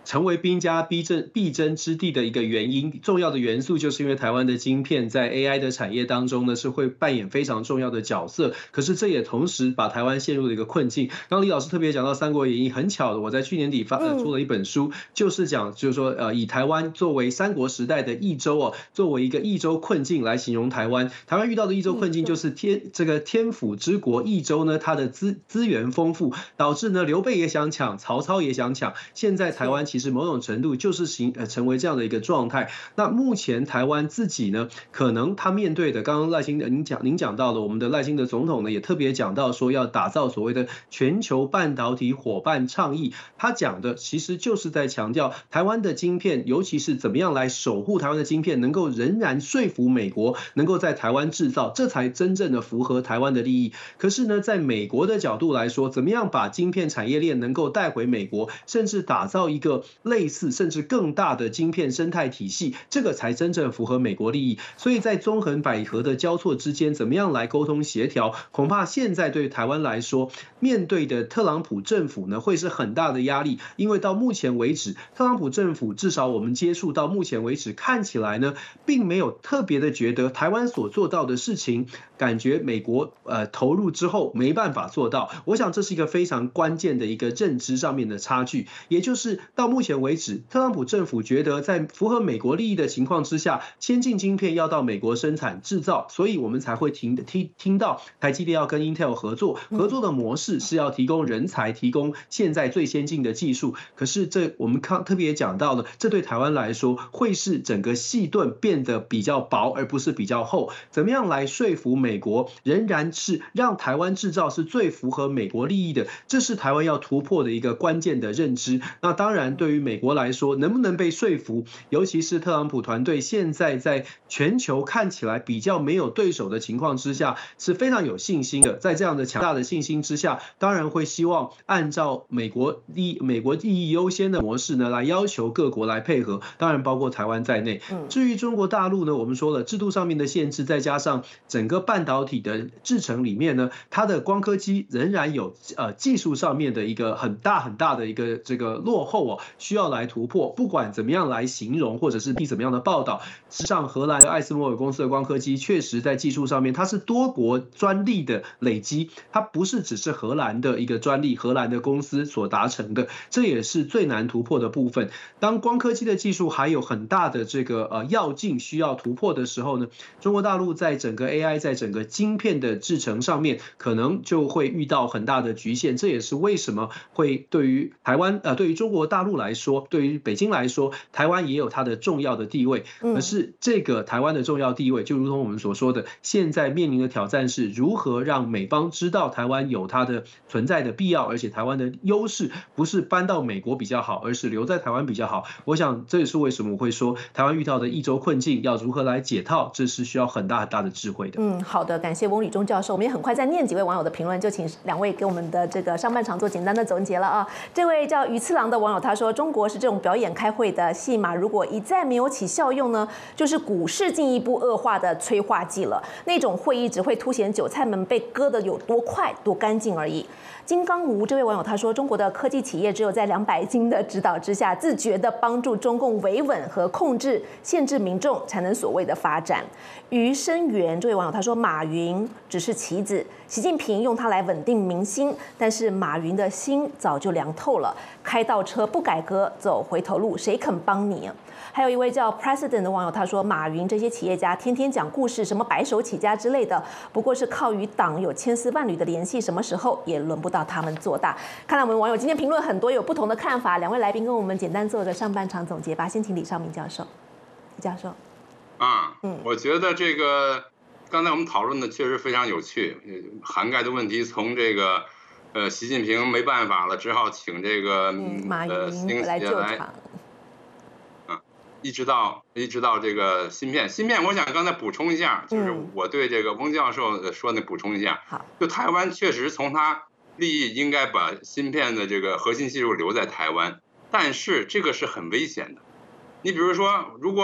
成为兵家必争之地的一个原因，重要的元素就是因为台湾的晶片在 AI 的产业当中呢是会扮演非常重要的角色，可是这也同时把台湾陷入了一个困境。刚刚李老师特别讲到《三国演义》，很巧的，我在去年底出了一本书，就是说以台湾作为三国时代的益州作为一个益州困境来形容台湾。台湾遇到的益州困境就是天府之国益州呢，它的资源丰富，导致呢刘备也想抢，曹操也想抢。现在台湾其实某种程度就是成为这样的一个状态。那目前台湾自己呢，可能他面对的，刚刚您讲到了，我们的赖清德总统呢也特别讲到说要打造所谓的全球半导体伙伴倡议，他讲的其实就是在强调台湾的晶片，尤其是怎么样来守护台湾的晶片，能够仍然说服美国能够在台湾制造，这才真正的符合台湾的利益。可是呢，在美国的角度来说，怎么样把晶片产业链能够带回美国，甚至打造一个类似甚至更大的晶片生态体系，这个才真正符合美国利益。所以在纵横捭阖的交错之间，怎么样来沟通协调，恐怕现在对台湾来说，面对的特朗普政府呢，会是很大的压力。因为到目前为止，特朗普政府至少我们接触到目前为止，看起来呢，并没有特别的觉得台湾所做到的事情，感觉美国投入之后没办法做到。我想这是一个非常关键的一个认知上面的差距，也就是到目前为止，特朗普政府觉得在符合美国利益的情况之下，先进晶片要到美国生产制造，所以我们才会听到台积电要跟 Intel 合作的模式是要提供人才，提供现在最先进的技术。可是这我们特别讲到了，这对台湾来说会是整个细盾变得比较薄，而不是比较厚。怎么样来说服美国，仍然是让台湾制造是最符合美国利益的，这是台湾要突破的一个关键的认知。那当然，对于美国来说，能不能被说服，尤其是特朗普团队现在在全球看起来比较没有对手的情况之下，是非常有信心的。在这样的强大的信心之下，当然会希望按照美国利益优先的模式呢，来要求各国来配合，当然包括台湾在内。至于中国大陆呢，我们说了制度上面的限制，再加上整个半导体的制程里面呢，它的光刻机仍然有技术上面的一个很大的一个这个落后需要来突破。不管怎么样来形容，或者是怎么样的报道，实际上荷兰的艾斯摩尔公司的光刻机确实在技术上面，它是多国专利的累积，它不是只是荷兰的一个专利，荷兰的公司所达成的，这也是最难突破的部分。当光刻机的技术还有很大的这个要进需要突破的时候呢，中国大陆在整个 AI 在整个晶片的制程上面，可能就会遇到很大的局限。这也是为什么会对于台湾对于中国大陆来说，对于北京来说，台湾也有它的重要的地位。可是这个台湾的重要地位，就如同我们所说的，现在面临的挑战是如何让美方知道台湾有它的存在的必要，而且台湾的优势不是搬到美国比较好，而是留在台湾比较好。我想这也是为什么我会说台湾遇到的益州困境要如何来解套，这是需要很大的智慧的。 好的，感谢翁理中教授。我们也很快再念几位网友的评论，就请两位给我们的这个上半场做简单的总结了啊。这位叫鱼次郎的网友他说，中国是这种表演开会的戏码，如果一再没有起效用呢，就是股市进一步恶化的催化剂了。那种会议只会凸显韭菜们被割得有多快多干净而已。金刚吴这位网友他说，中国的科技企业只有在200斤的指导之下，自觉地帮助中共维稳和控制、限制民众，才能所谓的发展。余生源这位网友他说，马云只是棋子，习近平用它来稳定民心，但是马云的心早就凉透了，开倒车不改革，走回头路，谁肯帮你啊？还有一位叫 President 的网友他说，马云这些企业家天天讲故事，什么白手起家之类的，不过是靠与党有千丝万缕的联系，什么时候也轮不到他们做大。看来我们网友今天评论很多有不同的看法，两位来宾跟我们简单做个上半场总结吧。先请李绍民教授。李教授， 我觉得这个刚才我们讨论的确实非常有趣，涵盖的问题从这个习近平没办法了，只好请这个马云来救场。 一直到这个芯片，我想刚才补充一下，就是我对这个翁教授说的补充一下。就台湾确实从他利益应该把芯片的这个核心技术留在台湾，但是这个是很危险的。你比如说，如果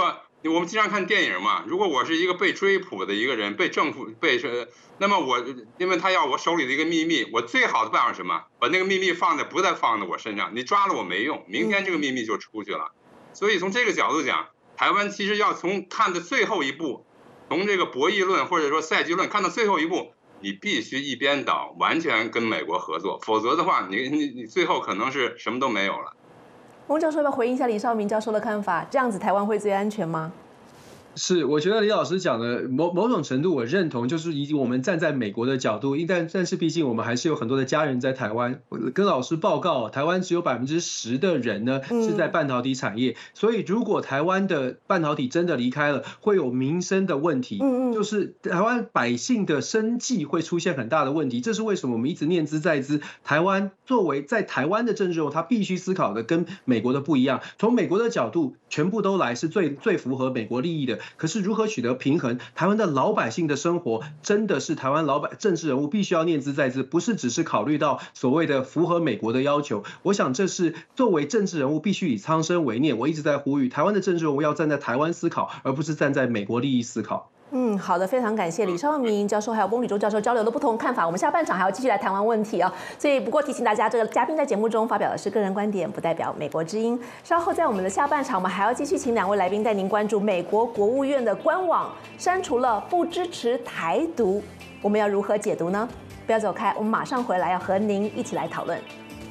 我们经常看电影嘛，如果我是一个被追捕的一个人，被政府那么因为他要我手里的一个秘密，我最好的办法是什么？把那个秘密不再放在我身上，你抓了我没用，明天这个秘密就出去了。所以从这个角度讲，台湾其实要从看的最后一步，从这个博弈论或者说赛局论看到最后一步，你必须一边倒，完全跟美国合作，否则的话，你最后可能是什么都没有了。 翁教授要不要回应一下李绍明教授的看法？这样子台湾会最安全吗？ 是，我觉得李老师讲的某种程度我认同，就是以我们站在美国的角度，但是毕竟我们还是有很多的家人在台湾。跟老师报告，台湾只有10%的人呢是在半导体产业，所以如果台湾的半导体真的离开了，会有民生的问题，就是台湾百姓的生计会出现很大的问题。这是为什么我们一直念兹在兹，台湾作为在台湾的政治人物，他必须思考的跟美国的不一样。从美国的角度，全部都来是最符合美国利益的。可是如何取得平衡？台湾的老百姓的生活真的是台湾政治人物必须要念兹在兹，不是只是考虑到所谓的符合美国的要求。我想这是作为政治人物必须以苍生为念。我一直在呼吁台湾的政治人物要站在台湾思考，而不是站在美国利益思考。 好的，非常感谢李绍明教授还有翁理中教授交流的不同看法。我们下半场还要继续来谈完问题啊，所以不过提醒大家，这个嘉宾在节目中发表的是个人观点，不代表美国之音。稍后在我们的下半场，我们还要继续请2位来宾带您关注美国国务院的官网删除了不支持台独，我们要如何解读呢？不要走开，我们马上回来要和您一起来讨论。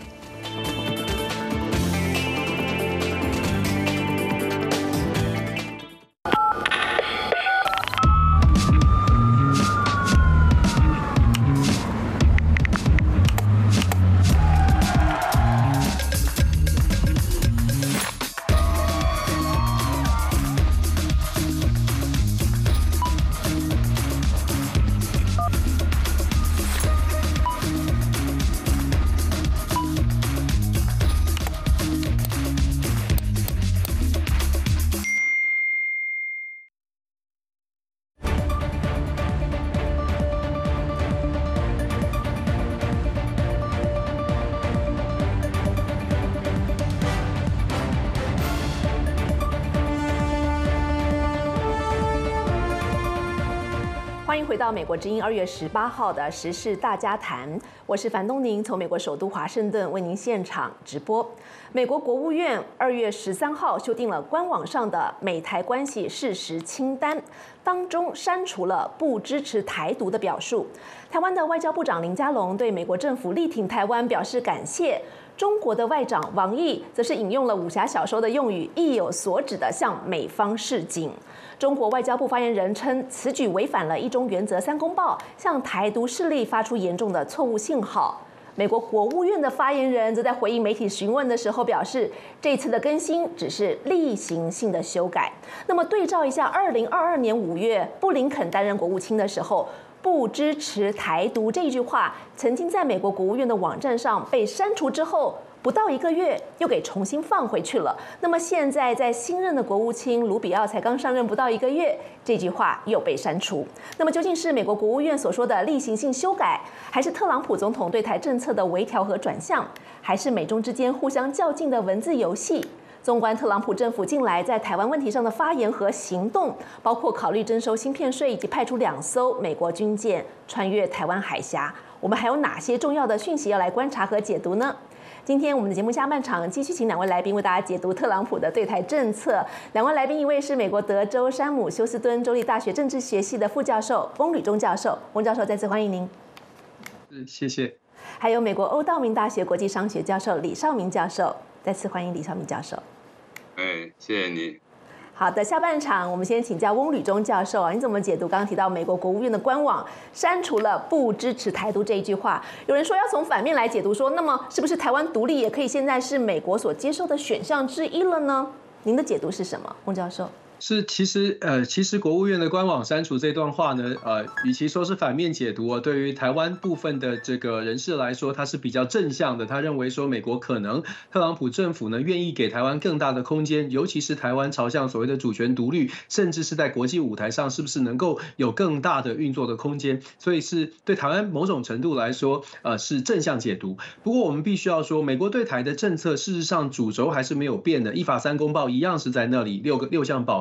欢迎回到美国之音2月18号的时事大家谈，我是樊东宁，从美国首都华盛顿为您现场直播。美国国务院2月13号修订了官网上的美台关系事实清单，当中删除了不支持台独的表述。台湾的外交部长林佳龙对美国政府力挺台湾表示感谢。中国的外长王毅则是引用了武侠小说的用语，意有所指的向美方示警。中国外交部发言人称，此举违反了一中原则3公报，向台独势力发出严重的错误信号。美国国务院的发言人则在回应媒体询问的时候表示，这次的更新只是例行性的修改。那么对照一下2022年5月布林肯担任国务卿的时候，不支持台独这一句话曾经在美国国务院的网站上被删除之后，不到1个月又给重新放回去了。那么现在在新任的国务卿卢比奥才刚上任不到1个月，这句话又被删除。那么究竟是美国国务院所说的例行性修改，还是特朗普总统对台政策的微调和转向，还是美中之间互相较劲的文字游戏？纵观特朗普政府近来在台湾问题上的发言和行动，包括考虑征收芯片税以及派出2艘美国军舰穿越台湾海峡，我们还有哪些重要的讯息要来观察和解读呢？今天我们的节目下半场继续请2位来宾为大家解读特朗普的对台政策。2位来宾，一位是美国德州山姆休斯敦州立大学政治学系的副教授翁履中教授，翁教授再次欢迎您。 谢谢。 还有美国欧道明大学国际商学教授李绍明教授，再次欢迎李绍明教授。 谢谢你。 好的，下半场我们先请教翁履中教授啊，你怎么解读刚刚提到美国国务院的官网删除了不支持台独这一句话？有人说要从反面来解读说，那么是不是台湾独立也可以现在是美国所接受的选项之一了呢？您的解读是什么，翁教授？ 是，其实国务院的官网删除这段话呢，与其说是反面解读对于台湾部分的这个人士来说，他是比较正向的。他认为说，美国可能特朗普政府呢愿意给台湾更大的空间，尤其是台湾朝向所谓的主权独立，甚至是在国际舞台上是不是能够有更大的运作的空间，所以是对台湾某种程度来说，是正向解读。不过我们必须要说，美国对台的政策事实上主轴还是没有变的，依法3公报一样是在那里，6项保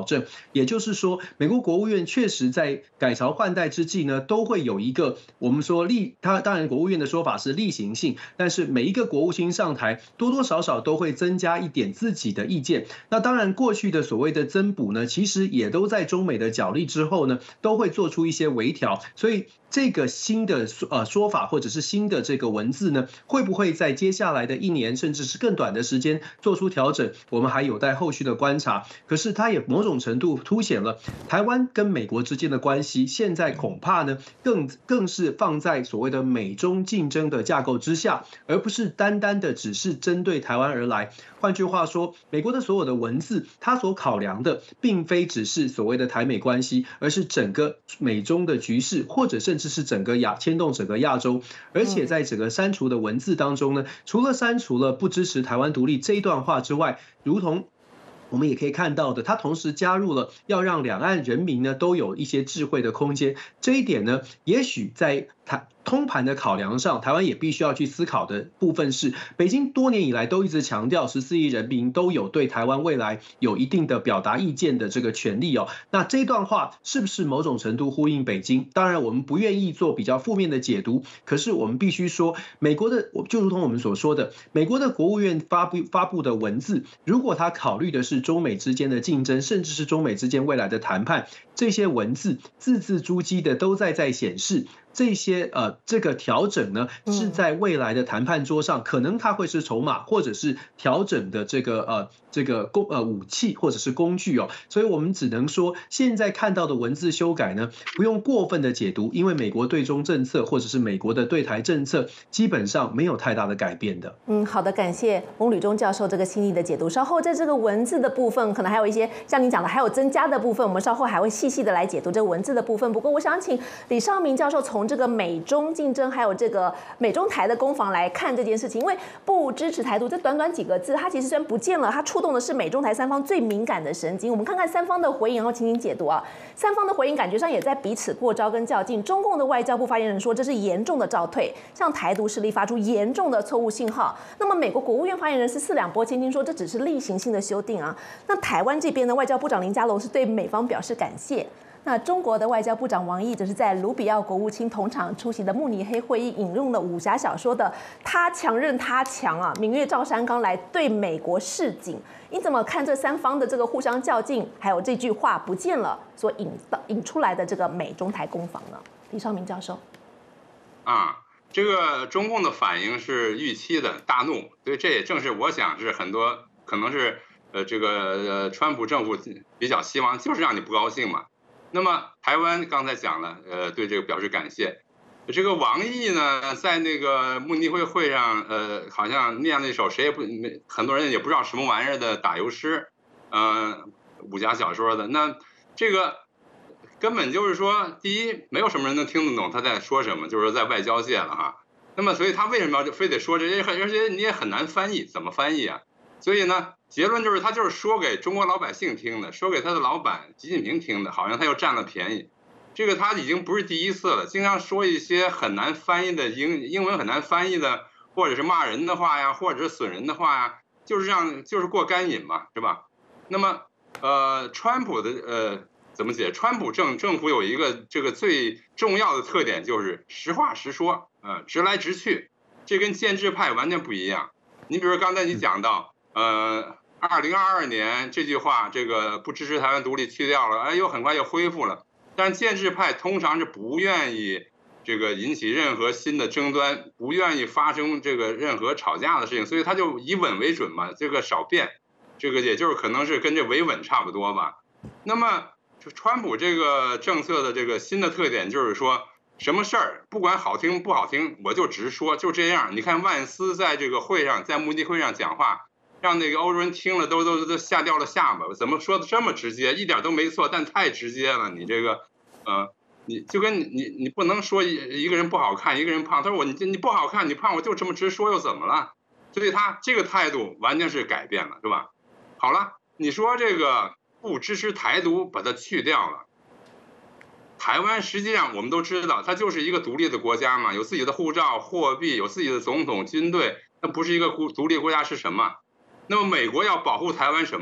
保证。也就是说，美国国务院确实在改朝换代之际呢，都会有一个我们说当然国务院的说法是例行性，但是每一个国务卿上台，多多少少都会增加一点自己的意见。那当然，过去的所谓的增补呢，其实也都在中美的角力之后呢，都会做出一些微调。所以这个新的说法或者是新的这个文字呢，会不会在接下来的1年甚至是更短的时间做出调整，我们还有待后续的观察。可是它也某种程度凸显了台湾跟美国之间的关系，现在恐怕呢更是放在所谓的美中竞争的架构之下，而不是单单的只是针对台湾而来。换句话说，美国的所有的文字，它所考量的并非只是所谓的台美关系，而是整个美中的局势，或者甚至是牵动整个亚洲。而且在整个删除的文字当中呢，除了删除了不支持台湾独立这一段话之外，如同我们也可以看到的，它同时加入了要让两岸人民呢都有一些智慧的空间。这一点呢，也许在通盘的考量上，台湾也必须要去思考的部分是，北京多年以来都一直强调14亿人民都有对台湾未来有一定的表达意见的这个权利哦。那这段话是不是某种程度呼应北京？当然，我们不愿意做比较负面的解读，可是我们必须说，美国的就如同我们所说的，美国的国务院发布的文字，如果他考虑的是中美之间的竞争，甚至是中美之间未来的谈判，这些文字字字珠玑的都在显示。这个调整呢，是在未来的谈判桌上，可能它会是筹码，或者是调整的这个武器或者是工具哦。所以我们只能说，现在看到的文字修改呢，不用过分的解读，因为美国对中政策或者是美国的对台政策，基本上没有太大的改变的。 好的，感谢翁履中教授这个细腻的解读。稍后在这个文字的部分，可能还有一些像您讲的，还有增加的部分，我们稍后还会细细的来解读这个文字的部分。不过，我想请李绍明教授从这个美中竞争还有这个美中台的攻防来看这件事情，因为不支持台独这短短几个字，它其实虽然不见了，它触动的是美中台三方最敏感的神经。我们看看三方的回应，然后请您解读啊。三方的回应感觉上也在彼此过招跟较劲。中共的外交部发言人说这是严重的照退，向台独势力发出严重的错误信号。那么美国国务院发言人是4两拨千斤说这只是例行性的修订啊。那台湾这边的外交部长林佳龙是对美方表示感谢。那中国的外交部长王毅则是在卢比奥国务卿同场出席的慕尼黑会议，引用了武侠小说的“他强任他强”啊，明月照山冈来对美国示警。你怎么看这三方的这个互相较劲，还有这句话不见了所引出来的这个美中台攻防呢？李绍明教授。 这个中共的反应是预期的，大怒，所以这也正是我想是很多可能是川普政府比较希望，就是让你不高兴嘛。那么台湾刚才讲了，对这个表示感谢。这个王毅呢，在那个慕尼黑会上，好像念了一首很多人也不知道什么玩意儿的打油诗，武侠小说的。那这个根本就是说，第一，没有什么人能听得懂他在说什么，就是说在外交界了哈。那么，所以他为什么要非得说这些？而且你也很难翻译，怎么翻译啊？所以呢，结论就是他就是说给中国老百姓听的，说给他的老板习近平听的，好像他又占了便宜。这个他已经不是第一次了，经常说一些很难翻译的英文很难翻译的，或者是骂人的话呀，或者是损人的话呀，就是过干瘾嘛，是吧？那么川普的怎么解？川普政府有一个这个最重要的特点就是实话实说，直来直去，这跟建制派完全不一样。你比如刚才你讲到。2022年这句话，这个不支持台湾独立去掉了，又很快又恢复了。但建制派通常是不愿意这个引起任何新的争端，不愿意发生这个任何吵架的事情，所以他就以稳为准嘛，这个少变，这个也就是可能是跟这维稳差不多吧。那么川普这个政策的这个新的特点就是说，什么事儿不管好听不好听，我就直说，就这样。你看万斯在这个会上，在慕尼黑上讲话。让那个欧洲人听了都吓掉了下巴，怎么说的这么直接，一点都没错，但太直接了。你这个，你就跟你不能说一个人不好看，一个人胖。他说你不好看，你胖，我就这么直说又怎么了？所以他这个态度完全是改变了，是吧？好了，你说这个不支持台独，把它去掉了。台湾实际上我们都知道，它就是一个独立的国家嘛，有自己的护照、货币，有自己的总统、军队，那不是一个独立国家是什么？那么美国要保护台湾什么？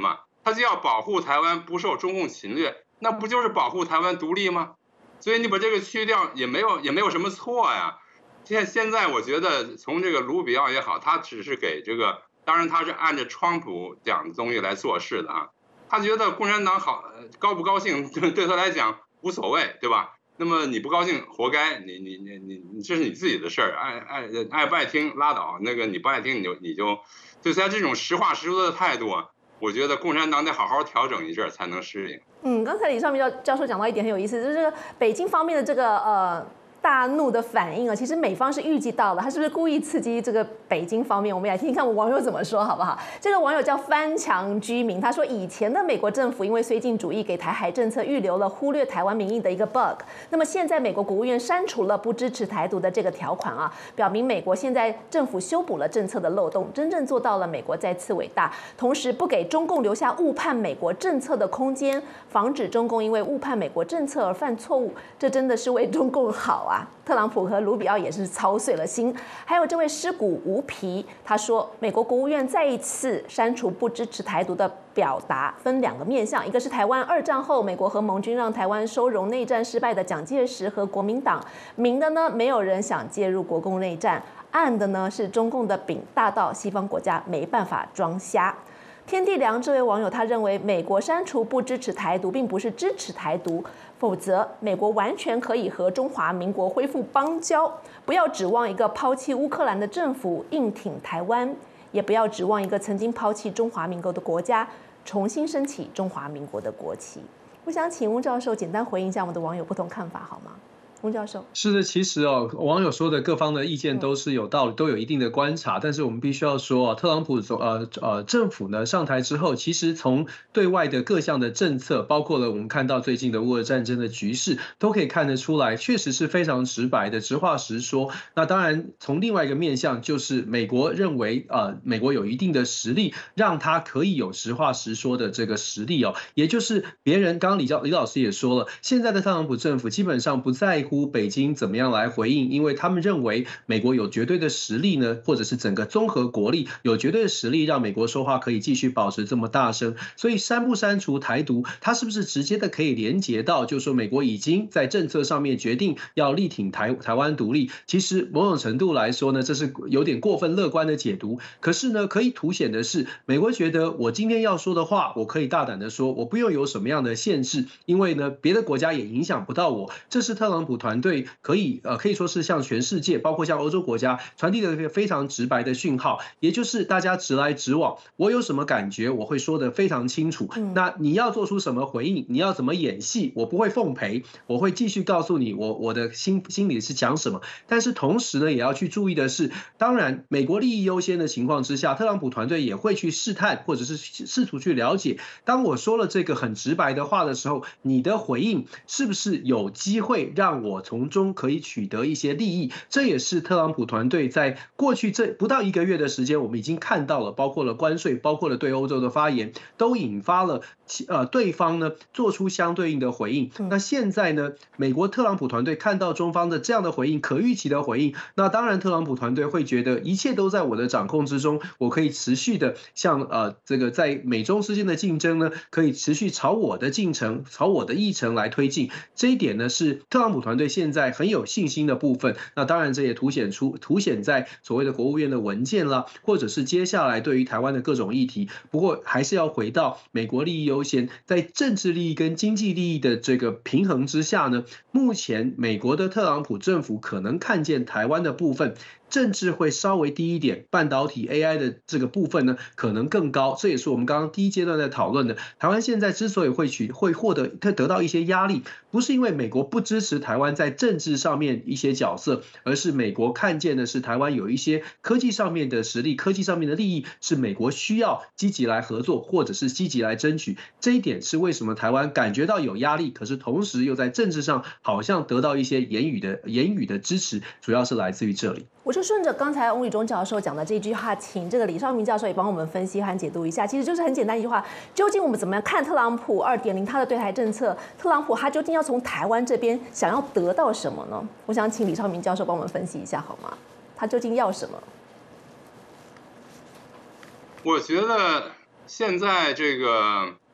他就要保护台湾不受中共侵略，那不就是保护台湾独立吗？所以你把这个去掉也没有什么错呀。现在我觉得从这个卢比奥也好，他只是给这个，当然他是按照川普讲的东西来做事的啊。他觉得共产党好高不高兴对他来讲无所谓，对吧？那么你不高兴活该，你这是你自己的事儿，爱不爱听拉倒，那个你不爱听你就他这种实话实说的态度啊，我觉得共产党得好好调整一阵才能适应。 刚才李尚明教授讲到一点很有意思，就是这个北京方面的这个大怒的反应啊，其实美方是预计到了，他是不是故意刺激这个北京方面？我们来听听看我网友怎么说，好不好？这个网友叫翻墙居民，他说以前的美国政府因为绥靖主义给台海政策预留了忽略台湾民意的一个 bug， 那么现在美国国务院删除了不支持台独的这个条款啊，表明美国现在政府修补了政策的漏洞，真正做到了美国再次伟大，同时不给中共留下误判美国政策的空间，防止中共因为误判美国政策而犯错误，这真的是为中共好啊。特朗普和卢比奥也是操碎了心。还有这位尸骨无皮，他说美国国务院再一次删除不支持台独的表达，分两个面向，一个是台湾二战后美国和盟军让台湾收容内战失败的蒋介石和国民党，明的呢没有人想介入国共内战，暗的呢是中共的饼大到西方国家没办法装瞎。天地良这位网友他认为，美国删除不支持台独，并不是支持台独，否则美国完全可以和中华民国恢复邦交，不要指望一个抛弃乌克兰的政府硬挺台湾，也不要指望一个曾经抛弃中华民国的国家重新升起中华民国的国旗。我想请翁教授简单回应一下我们的网友不同看法，好吗？翁教授。 是的，其实网友说的各方的意见都是有道理，都有一定的观察，但是我们必须要说，特朗普政府呢上台之后，其实从对外的各项的政策，包括了我们看到最近的乌俄战争的局势，都可以看得出来，确实是非常直白的，直话实说。那当然，从另外一个面向，就是美国认为美国有一定的实力，让他可以有实话实说的这个实力也就是别人刚刚李老师也说了，现在的特朗普政府基本上不在乎北京怎么样来回应，因为他们认为美国有绝对的实力呢，或者是整个综合国力有绝对的实力，让美国说话可以继续保持这么大声。所以删不删除台独，它是不是直接的可以连结到，就是说美国已经在政策上面决定要力挺台湾独立？其实某种程度来说呢，这是有点过分乐观的解读。可是呢，可以凸显的是，美国觉得我今天要说的话，我可以大胆的说，我不用有什么样的限制，因为呢，别的国家也影响不到我。这是特朗普团队可以说是向全世界，包括像欧洲国家传递的一个非常直白的讯号，也就是大家直来直往，我有什么感觉我会说得非常清楚。那你要做出什么回应，你要怎么演戏，我不会奉陪，我会继续告诉你我的心里是讲什么。但是同时呢，也要去注意的是，当然美国利益优先的情况之下，特朗普团队也会去试探或者是试图去了解，当我说了这个很直白的话的时候，你的回应是不是有机会让我从中可以取得一些利益。这也是特朗普团队在过去这不到1个月的时间，我们已经看到了，包括了关税，包括了对欧洲的发言，都引发了对方呢做出相对应的回应。那现在呢，美国特朗普团队看到中方的这样的回应，可预期的回应，那当然特朗普团队会觉得一切都在我的掌控之中，我可以持续的像这个在美中之间的竞争呢，可以持续朝我的进程，朝我的议程来推进。这一点呢是特朗普团队现在很有信心的部分。那当然这也凸显在所谓的国务院的文件啦，或者是接下来对于台湾的各种议题。不过还是要回到美国利益优先，在政治利益跟经济利益的这个平衡之下呢，目前美国的特朗普政府可能看见台湾的部分政治会稍微低一点，半导体 AI 的这个部分呢可能更高。这也是我们刚刚第一阶段在讨论的，台湾现在之所以会得到一些压力，不是因为美国不支持台湾在政治上面一些角色，而是美国看见的是台湾有一些科技上面的实力，科技上面的利益是美国需要积极来合作，或者是积极来争取。这一点是为什么台湾感觉到有压力，可是同时又在政治上好像得到一些言语的支持，主要是来自于这里。 我就顺着刚才翁理中教授讲的这句话，请这个李绍明教授也帮我们分析和解读一下。其实就是很简单一句话：究竟我们怎么样看特朗普2.0他的对台政策？特朗普他究竟要从台湾这边想要得到什么呢？我想请李绍明教授帮我们分析一下好吗？他究竟要什么？ 我觉得现在这个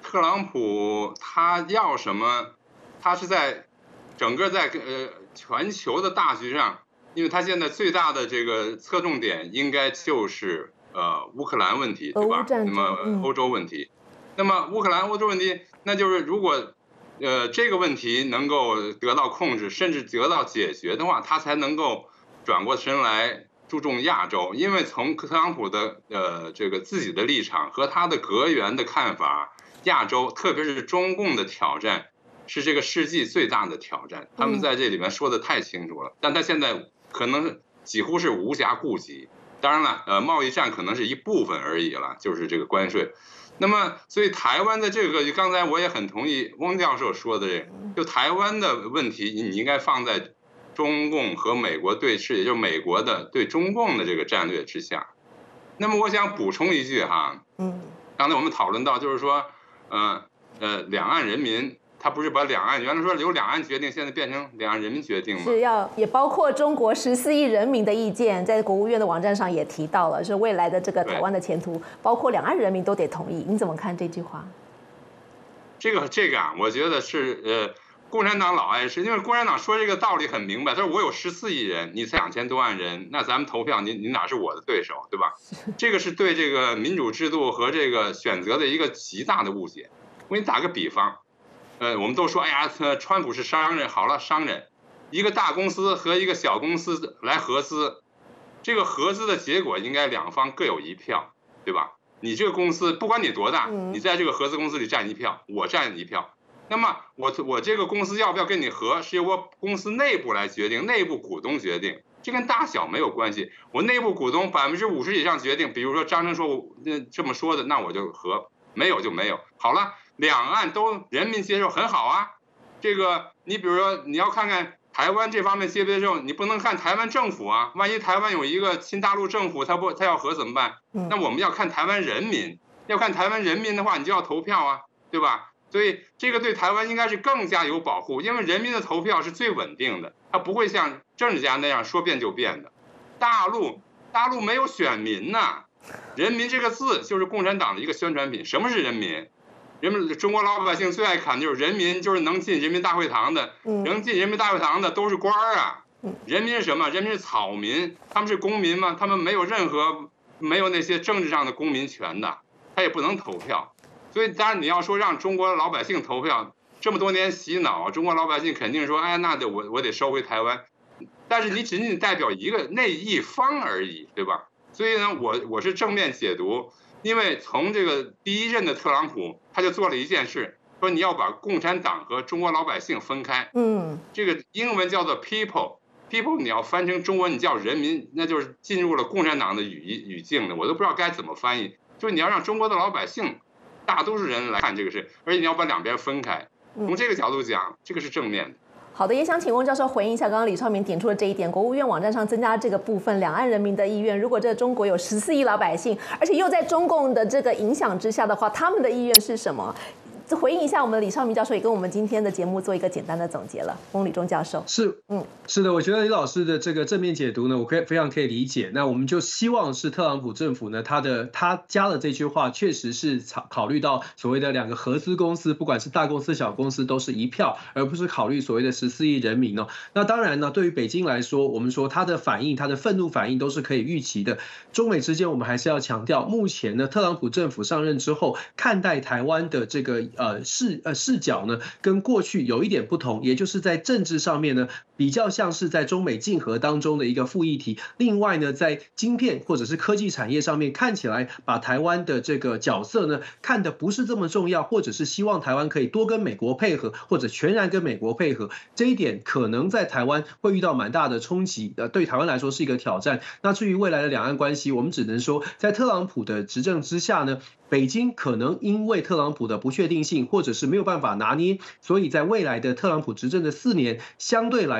特朗普他要什么？他是在整个在全球的大局上，因为他现在最大的这个侧重点应该就是乌克兰问题，对吧？那么欧洲问题，那么乌克兰欧洲问题，那就是如果这个问题能够得到控制，甚至得到解决的话，他才能够转过身来注重亚洲。因为从特朗普的这个自己的立场和他的阁员的看法，亚洲特别是中共的挑战是这个世纪最大的挑战，他们在这里面说的太清楚了，但他现在可能几乎是无暇顾及。当然了，贸易战可能是一部分而已了，就是这个关税。那么，所以台湾的这个，刚才我也很同意汪教授说的这个，就台湾的问题，你应该放在中共和美国对峙，也就是美国的对中共的这个战略之下。那么，我想补充一句哈，刚才我们讨论到，就是说，两岸人民。他不是把两岸原来说由两岸决定，现在变成两岸人民决定吗？ 是也包括中国14亿人民的意见，在国务院的网站上也提到了，是未来的这个台湾的前途，包括两岸人民都得同意。你怎么看这句话？ 这个啊，我觉得是共产党老爱是，因为共产党说这个道理很明白，他说我有14亿人，你才2000多万人，那咱们投票，你哪是我的对手，对吧？这个是对这个民主制度和这个选择的一个极大的误解。我给你打个比方。我们都说，哎呀，川普是商人。好了，商人，一个大公司和一个小公司来合资，这个合资的结果应该两方各有1票，对吧？你这个公司不管你多大，你在这个合资公司里占1票，我占1票。那么我这个公司要不要跟你合，是由我公司内部来决定，内部股东决定，这跟大小没有关系。我内部股东50%以上决定，比如说张成说这么说的，那我就合，没有就没有。好了。两岸都人民接受很好啊，这个你比如说你要看看台湾这方面接不接受，你不能看台湾政府啊，万一台湾有一个亲大陆政府，他要和怎么办？那我们要看台湾人民，要看台湾人民的话，你就要投票啊，对吧？所以这个对台湾应该是更加有保护，因为人民的投票是最稳定的，它不会像政治家那样说变就变的。大陆没有选民呐，人民这个字就是共产党的一个宣传品。什么是人民？中国老百姓最爱看就是人民，就是能进人民大会堂的，能进人民大会堂的都是官儿啊。人民是什么？人民是草民，他们是公民吗？他们没有那些政治上的公民权的，他也不能投票。所以当然你要说让中国老百姓投票，这么多年洗脑，中国老百姓肯定说，哎，那我得收回台湾。但是你仅仅代表那一方而已，对吧？所以呢，我是正面解读。因为从这个第一任的特朗普，他就做了一件事，说你要把共产党和中国老百姓分开。这个英文叫做 people， 你要翻成中文，你叫人民，那就是进入了共产党的语境的，我都不知道该怎么翻译。就是你要让中国的老百姓，大多数人来看这个事，而且你要把两边分开。从这个角度讲，这个是正面的。 好的，也想请翁教授回应一下刚刚李超明点出的这一点，国务院网站上增加这个部分，两岸人民的意愿，如果这中国有14亿老百姓，而且又在中共的这个影响之下的话，他们的意愿是什么？回应一下，我们的李超明教授也跟我们今天的节目做一个简单的总结了。翁理中教授是的，我觉得李老师的这个正面解读呢，我非常可以理解。那我们就希望是特朗普政府呢，他加了这句话，确实是考虑到所谓的2个合资公司，不管是大公司小公司都是1票，而不是考虑所谓的14亿人民哦。那当然呢，对于北京来说，我们说他的反应，他的愤怒反应都是可以预期的。中美之间，我们还是要强调，目前呢，特朗普政府上任之后，看待台湾的这个视角呢，跟过去有一点不同，也就是在政治上面呢，比较像是在中美竞合当中的一个副议题。另外呢，在晶片或者是科技产业上面，看起来把台湾的这个角色呢，看得不是这么重要，或者是希望台湾可以多跟美国配合，或者全然跟美国配合。这一点可能在台湾会遇到蛮大的冲击，对台湾来说是一个挑战。那至于未来的两岸关系，我们只能说，在特朗普的执政之下呢，北京可能因为特朗普的不确定性，或者是没有办法拿捏，所以在未来的特朗普执政的4年，相对来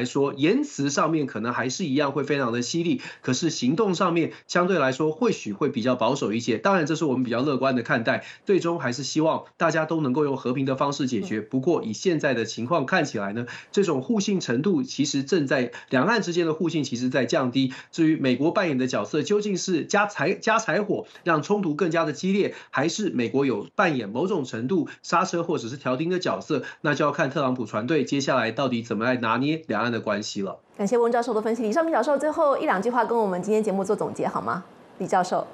说，言辞上面可能还是一样会非常的犀利，可是行动上面相对来说或许会比较保守一些。当然，这是我们比较乐观的看待，最终还是希望大家都能够用和平的方式解决。不过以现在的情况看起来呢，这种互信程度其实正在两岸之间的互信其实在降低。至于美国扮演的角色究竟是加柴火，让冲突更加的激烈，还是美国有扮演某种程度刹车或者是调停的角色，那就要看特朗普船队接下来到底怎么来拿捏两岸的关系了。 感谢温教授的分析。李绍民教授最后1-2句话跟我们今天节目做总结好吗？李教授。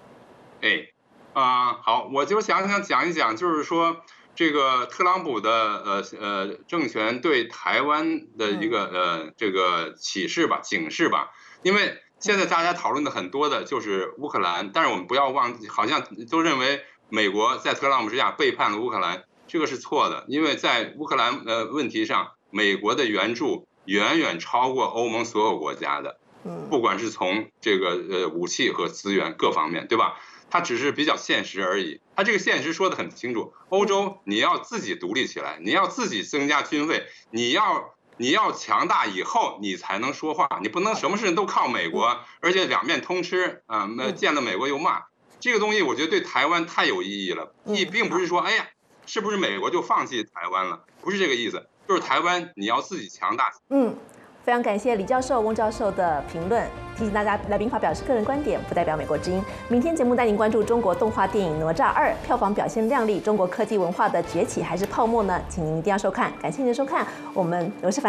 好，我就想讲一讲，就是说这个特朗普的政权对台湾的一个这个启示吧、警示吧，因为现在大家讨论的很多的就是乌克兰，但是我们不要忘记，好像都认为美国在特朗普之下背叛了乌克兰，这个是错的，因为在乌克兰问题上，美国的援助远远超过欧盟所有国家的，不管是从这个武器和资源各方面，对吧？它只是比较现实而已。它这个现实说得很清楚，欧洲你要自己独立起来，你要自己增加军费，你要强大以后你才能说话，你不能什么事都靠美国，而且两面通吃啊，见了美国又骂。这个东西我觉得对台湾太有意义了，并不是说哎呀，是不是美国就放弃台湾了？不是这个意思，就是台湾你要自己强大。 非常感谢李教授、翁教授的评论。提醒大家，来宾发表是个人观点，不代表美国之音。明天节目带您关注中国动画电影《哪吒2》票房表现亮丽，中国科技文化的崛起还是泡沫呢？请您一定要收看。感谢您的收看，我是